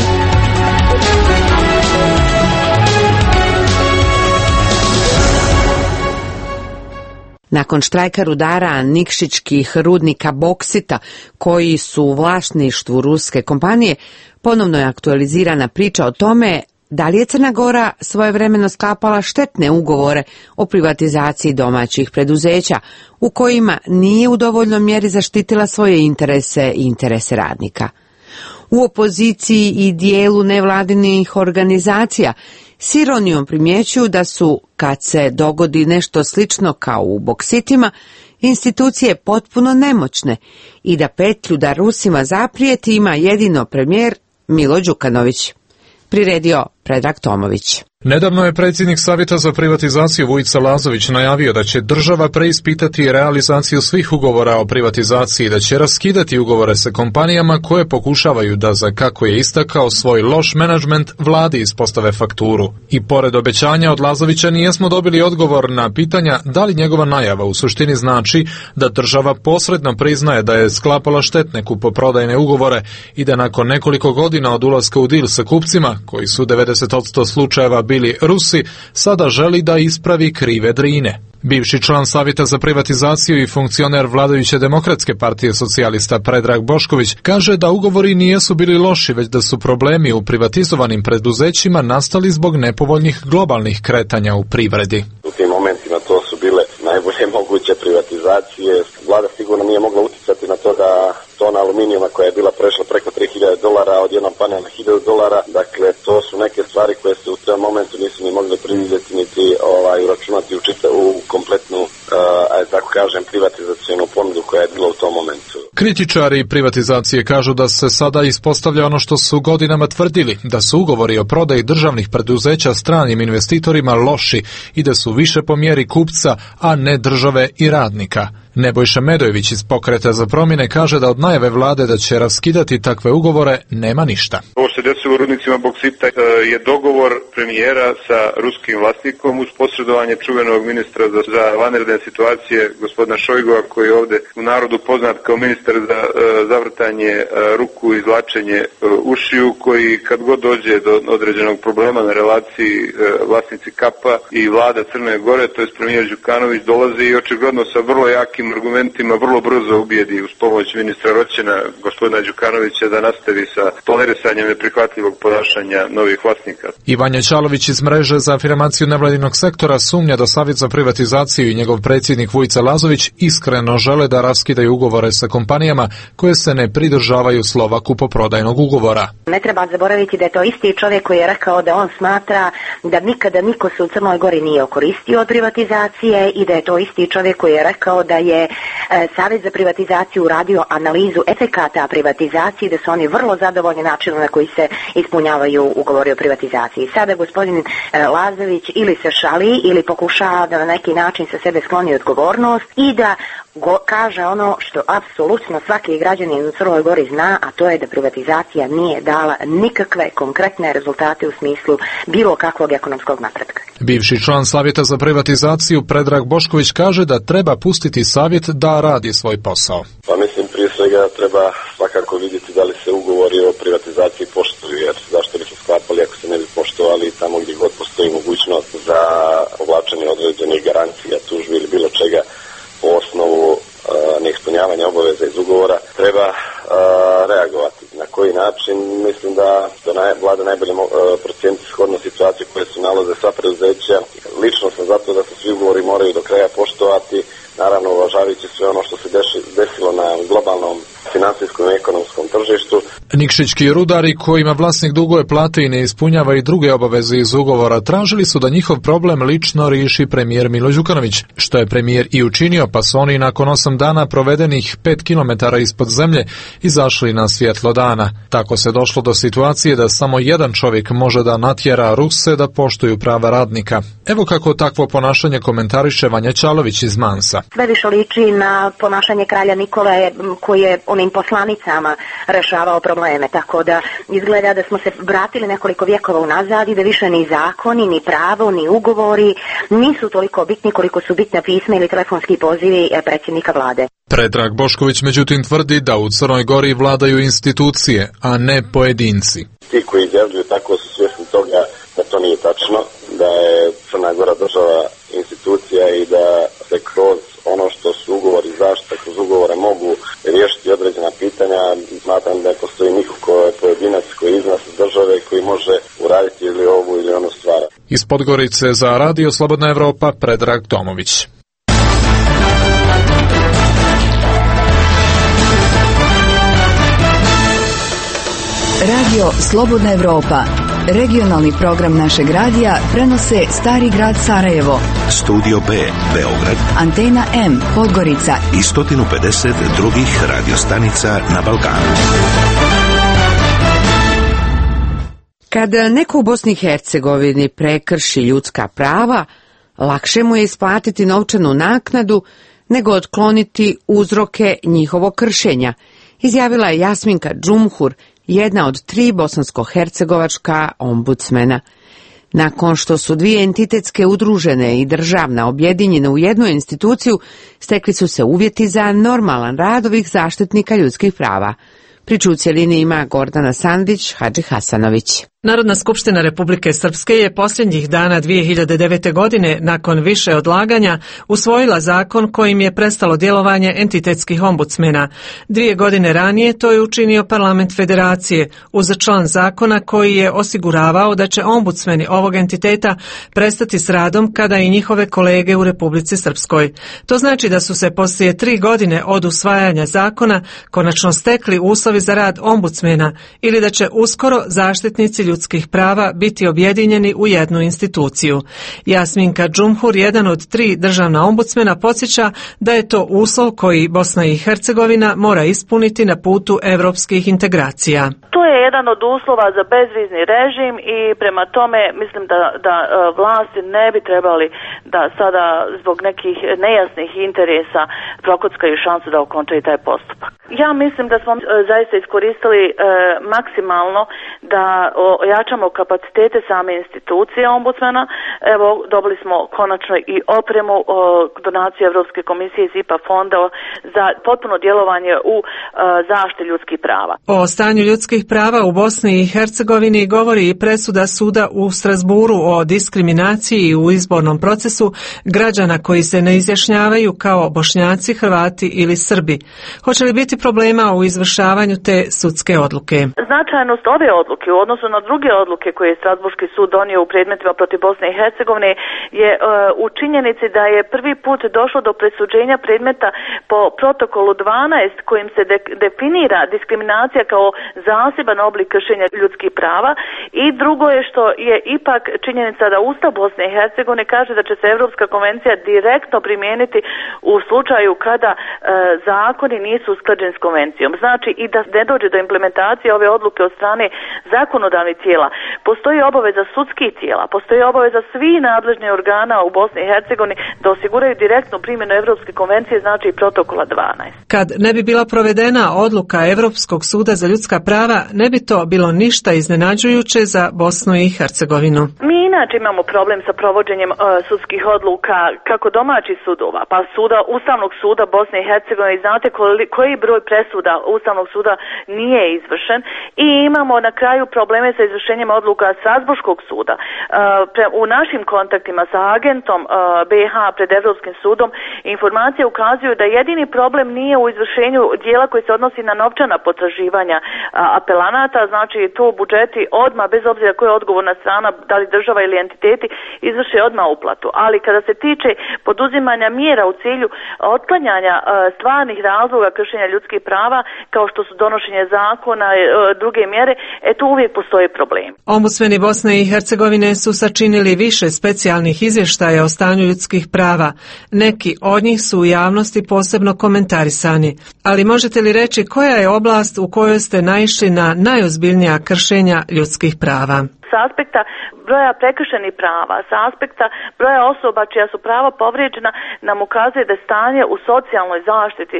Nakon štrajka rudara nikšićkih rudnika boksita koji su u vlasništvu ruske kompanije, ponovno je aktualizirana priča o tome da li je Crna Gora svojevremeno sklapala štetne ugovore o privatizaciji domaćih preduzeća u kojima nije u dovoljnoj mjeri zaštitila svoje interese i interese radnika. U opoziciji i dijelu nevladinih organizacija s ironijom primjećuju da su, kad se dogodi nešto slično kao u boksitima, institucije potpuno nemoćne i da petlju da Rusima zaprijeti ima jedino premijer Milo Đukanović. Priredio Predrag Tomović. Nedavno je predsjednik Savjeta za privatizaciju Vujica Lazović najavio da će država preispitati realizaciju svih ugovora o privatizaciji i da će raskidati ugovore sa kompanijama koje pokušavaju da, za kako je istakao, svoj loš menadžment vladi ispostave fakturu. I pored obećanja od Lazovića nijesmo dobili odgovor na pitanja da li njegova najava u suštini znači da država posredno priznaje da je sklapala štetne kupoprodajne ugovore i da nakon nekoliko godina od ulaska u dil sa kupcima, koji su 90% slučajeva bili Rusi, sada želi da ispravi krive drine. Bivši član Savjeta za privatizaciju i funkcioner vladajuće Demokratske partije socijalista Predrag Bošković kaže da ugovori nijesu bili loši, već da su problemi u privatizovanim preduzećima nastali zbog nepovoljnih globalnih kretanja u privredi. U tim momentima to su bile najbolje moguće privatizacije. Vlada sigurno nije mogla utjecati na to da tona aluminijuma koja je bila prešla preko $3.000, odjednom pane na $1.000. Dakle, to su neke stvari koje se u tom momentu nisu ni mogli predvidjeti niti uračunati u kompletnu, tako kažem, privatizacijonu ponudu koja je bila u tom momentu. Kritičari privatizacije kažu da se sada ispostavlja ono što su godinama tvrdili, da su ugovori o prodaji državnih preduzeća stranim investitorima loši i da su više po mjeri kupca, a ne države i radnika. Nebojša Medojević iz Pokreta za promjene kaže da od najave vlade da će raskidati takve ugovore nema ništa. Ovo se desilo u rudnicima boksita je dogovor premijera sa ruskim vlasnikom uz posredovanje čuvenog ministra za vanredne situacije gospodina Šojgova, koji je ovdje u narodu poznat kao ministar za zavrtanje ruku i izvlačenje ušiju, koji kad god dođe do određenog problema na relaciji vlasnici Kapa i vlada Crne Gore, to je premijer Đukanović, dolazi i očigledno sa vrlo jakim argumentima vrlo brzo ubijedi uz pomoć ministra Roćena, gospodina Đukanovića, da nastavi sa tolerisanjem neprihvatljivog ponašanja novih vlasnika. Ivanja Čalović iz mreže za afirmaciju nevladinog sektora sumnja da Savjet za privatizaciju i njegov predsjednik Vujica Lazović iskreno žele da raskidaju ugovore sa kompanijama koje se ne pridržavaju slova kupoprodajnog ugovora. Ne treba zaboraviti da je to isti čovjek koji je rekao da on smatra da nikada niko se u Crnoj Gori nije okoristio od privatizacije i da je to isti čovjek koji je rekao da je Savjet za privatizaciju uradio analizu efekata privatizacije, da su oni vrlo zadovoljni načinom na koji se ispunjavaju ugovori o privatizaciji. Sada gospodin Lazović ili se šali ili pokušava da na neki način sa sebe skloni odgovornost i da kaže ono što apsolutno svaki građanin u Crnoj Gori zna, a to je da privatizacija nije dala nikakve konkretne rezultate u smislu bilo kakvog ekonomskog napretka. Bivši član Savjeta za privatizaciju Predrag Bošković kaže da treba pustiti savjet da radi svoj posao. Pa mislim prije svega treba svakako vidjeti da li se ugovori o privatizaciji poštuju, jer zašto bi se sklapali ako se ne bi poštovali tamo gdje god postoji mogućnost za povlačenje određenih garancija, tužbi ili bilo čega po osnovu neispunjavanja obaveza iz ugovora, treba reagovati. Na koji način? Mislim da vlada najbolje procijeniti shodno situaciju koje su nalaze sva preduzeća. Lično sam zato da se svi ugovori moraju do kraja poštovati, naravno uvažavajući sve ono što se desilo na globalnom finansijskom i ekonomskom tržištu. Nikšićki rudari kojima vlasnik duguje plate i ne ispunjava i druge obaveze iz ugovora tražili su da njihov problem lično riješi premijer Milo Đukanović, što je premijer i učinio, pa su oni nakon 8 dana provedenih 5 km ispod zemlje izašli na svjetlo dana. Tako se došlo do situacije da samo jedan čovjek može da natjera Ruse da poštuju prava radnika. Evo kako takvo ponašanje komentariše Vanja Čalović iz Mansa. Sve više liči na ponašanje kralja Nikole koji je onim poslanicama rešavao probleme, tako da izgleda da smo se vratili nekoliko vjekova unazad i da više ni zakoni, ni pravo, ni ugovori nisu toliko bitni koliko su bitna pisma ili telefonski pozivi predsjednika vlade. Predrag Bošković međutim tvrdi da u Crnoj Gori vladaju institucije, a ne pojedinci. Ti koji izjavljuju tako su svjesni toga da to nije tačno, da je Crna Gora država institucija i da se kroz ono što su ugovori zaštita, kroz ugovore mogu riješiti određena pitanja. Smatram da postoji niko ko je pojedinac koji je iznos države koji može uraditi ili ovu ili onu stvar. Iz Podgorice za Radio Slobodna Evropa Predrag Tomović. Radio Slobodna Evropa, regionalni program našeg radija, prenose Stari grad Sarajevo, Studio B, Beograd, Antena M, Podgorica i 150 drugih radiostanica na Balkanu. Kad neko u Bosni i Hercegovini prekrši ljudska prava, lakše mu je isplatiti novčanu naknadu nego otkloniti uzroke njihovog kršenja, izjavila je Jasminka Džumhur, jedna od 3 bosansko-hercegovačka ombudsmena. Nakon što su 2 entitetske udružene i državna objedinjene u jednu instituciju, stekli su se uvjeti za normalan rad ovih zaštitnika ljudskih prava. Priču u cjelini ima Gordana Sandić, Hadži Hasanović. Narodna skupština Republike Srpske je posljednjih dana 2009. godine, nakon više odlaganja, usvojila zakon kojim je prestalo djelovanje entitetskih ombudsmena. 2 godine ranije to je učinio Parlament Federacije, uz član zakona koji je osiguravao da će ombudsmeni ovog entiteta prestati s radom kada i njihove kolege u Republici Srpskoj. To znači da su se poslije 3 godine od usvajanja zakona konačno stekli uslovi za rad ombudsmena ili da će uskoro zaštitnici ljudskih prava biti objedinjeni u jednu instituciju. Jasminka Džumhur, jedan od 3 državna ombudsmena, podsjeća da je to uslov koji Bosna i Hercegovina mora ispuniti na putu evropskih integracija. To je jedan od uslova za bezvizni režim i prema tome mislim da vlasti ne bi trebali da sada zbog nekih nejasnih interesa prokockaju šansu da okončaju taj postupak. Ja mislim da smo zaista iskoristili maksimalno da ojačamo kapacitete same institucije ombudsmana. Evo, dobili smo konačno i opremu, donaciju Evropske komisije iz IPA fonda za potpuno djelovanje u zaštiti ljudskih prava. O stanju ljudskih prava u Bosni i Hercegovini govori i presuda suda u Strasburu o diskriminaciji u izbornom procesu građana koji se ne izjašnjavaju kao Bošnjaci, Hrvati ili Srbi. Hoće li biti problema u izvršavanju te sudske odluke? Značajnost ove odluke u odnosu na druge odluke koje je Strasburški sud donio u predmetima protiv Bosne i Hercegovine je u činjenici da je prvi put došlo do presuđenja predmeta po protokolu 12 kojim se definira diskriminacija kao zaseban oblik kršenja ljudskih prava, i drugo je što je ipak činjenica da Ustav Bosne i Hercegovine kaže da će se Europska konvencija direktno primijeniti u slučaju kada zakoni nisu usklađeni s konvencijom. Znači i da ne dođe do implementacije ove odluke od strane zakonodavnih tijela. Postoji obaveza sudskih tijela, postoji obaveza svih nadležnih organa u Bosni i Hercegovini da osiguraju direktnu primjenu Europske konvencije, znači i protokola 12. Kad ne bi bila provedena odluka Europskog suda za ljudska prava, ne bi to bilo ništa iznenađujuće za Bosnu i Hercegovinu. Mi inače imamo problem sa provođenjem sudskih odluka kako domaćih sudova, pa Ustavnog suda Bosne i Hercegovine. Znate koji broj presuda Ustavnog suda nije izvršen, i imamo na kraju probleme sa izvršenjem odluka Strasburškog suda. U našim kontaktima sa agentom BiH pred Evropskim sudom informacije ukazuju da jedini problem nije u izvršenju dijela koji se odnosi na novčana potraživanja apelanata, znači to budžeti odmah, bez obzira koja je odgovorna strana, da li država ili entiteti, izvrše odmah uplatu. Ali kada se tiče poduzimanja mjera u cilju otklanjanja stvarnih razloga kršenja ljudskih prava, kao što su donošenje zakona, druge mjere, tu uvijek postoji problem. Ombudsmeni Bosne i Hercegovine su sačinili više specijalnih izvještaja o stanju ljudskih prava. Neki od njih su u javnosti posebno komentarisani. Ali možete li reći koja je oblast u kojoj ste naišli na najozbiljnija kršenja ljudskih prava? Sa aspekta broja prekršenih prava, sa aspekta broja osoba čija su prava povrijeđena, nam ukazuje da je stanje u socijalnoj zaštiti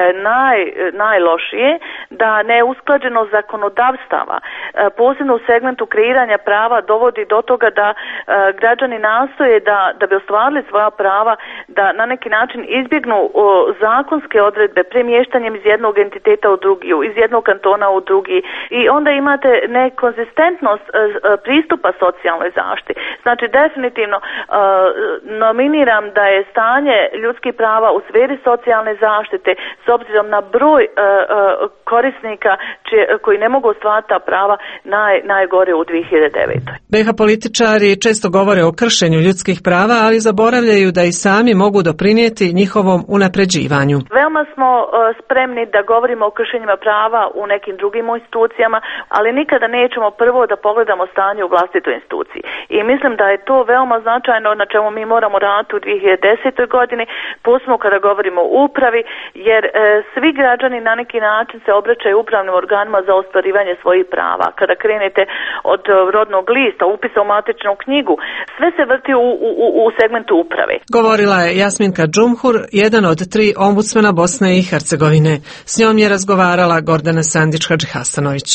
najlošije, da neusklađenost zakonodavstava, posebno u segmentu kreiranja prava, dovodi do toga da građani nastoje da bi ostvarili svoja prava, da na neki način izbjegnu zakonske odredbe premještanjem iz jednog entiteta u drugi, iz jednog kantona u drugi, i onda imate nekonzistentnost pristupa socijalnoj zaštiti. Znači definitivno nominiram da je stanje ljudskih prava u sferi socijalne zaštite s obzirom na broj korisnika koji ne mogu ostvariti ta prava najgore u 2009. BiH političari često govore o kršenju ljudskih prava, ali zaboravljaju da i sami mogu doprinijeti njihovom unapređivanju. Veoma smo spremni da govorimo o kršenjima prava u nekim drugim institucijama, ali nikada nećemo prvo da pogledamo stanje u vlastitoj instituciji. I mislim da je to veoma značajno na čemu mi moramo raditi u 2010. godini, posebno kada govorimo o upravi, jer svi građani na neki način se obraćaju upravnim organima za ostvarivanje svojih prava. Kada krenete od rodnog lista, upisa u matičnu knjigu, sve se vrti u segmentu uprave. Govorila je Jasminka Džumhur, jedan od 3 ombudsmena Bosne i Hercegovine. S njom je razgovarala Gordana Sandić-Hadžihasanović.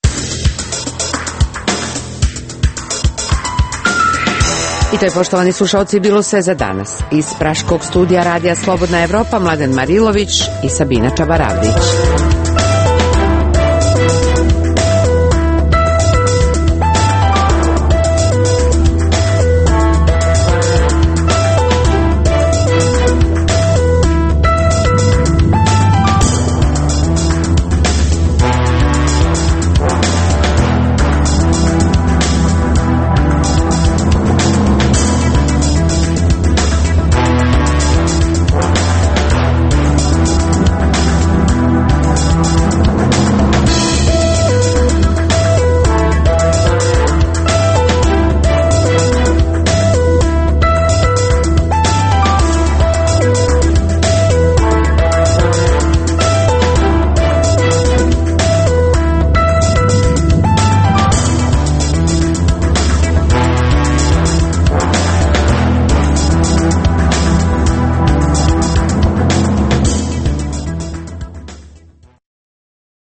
I to je, poštovani slušalci, bilo sve za danas. Iz praškog studija Radija Slobodna Evropa Mladen Marilović i Sabina Čabaravdić.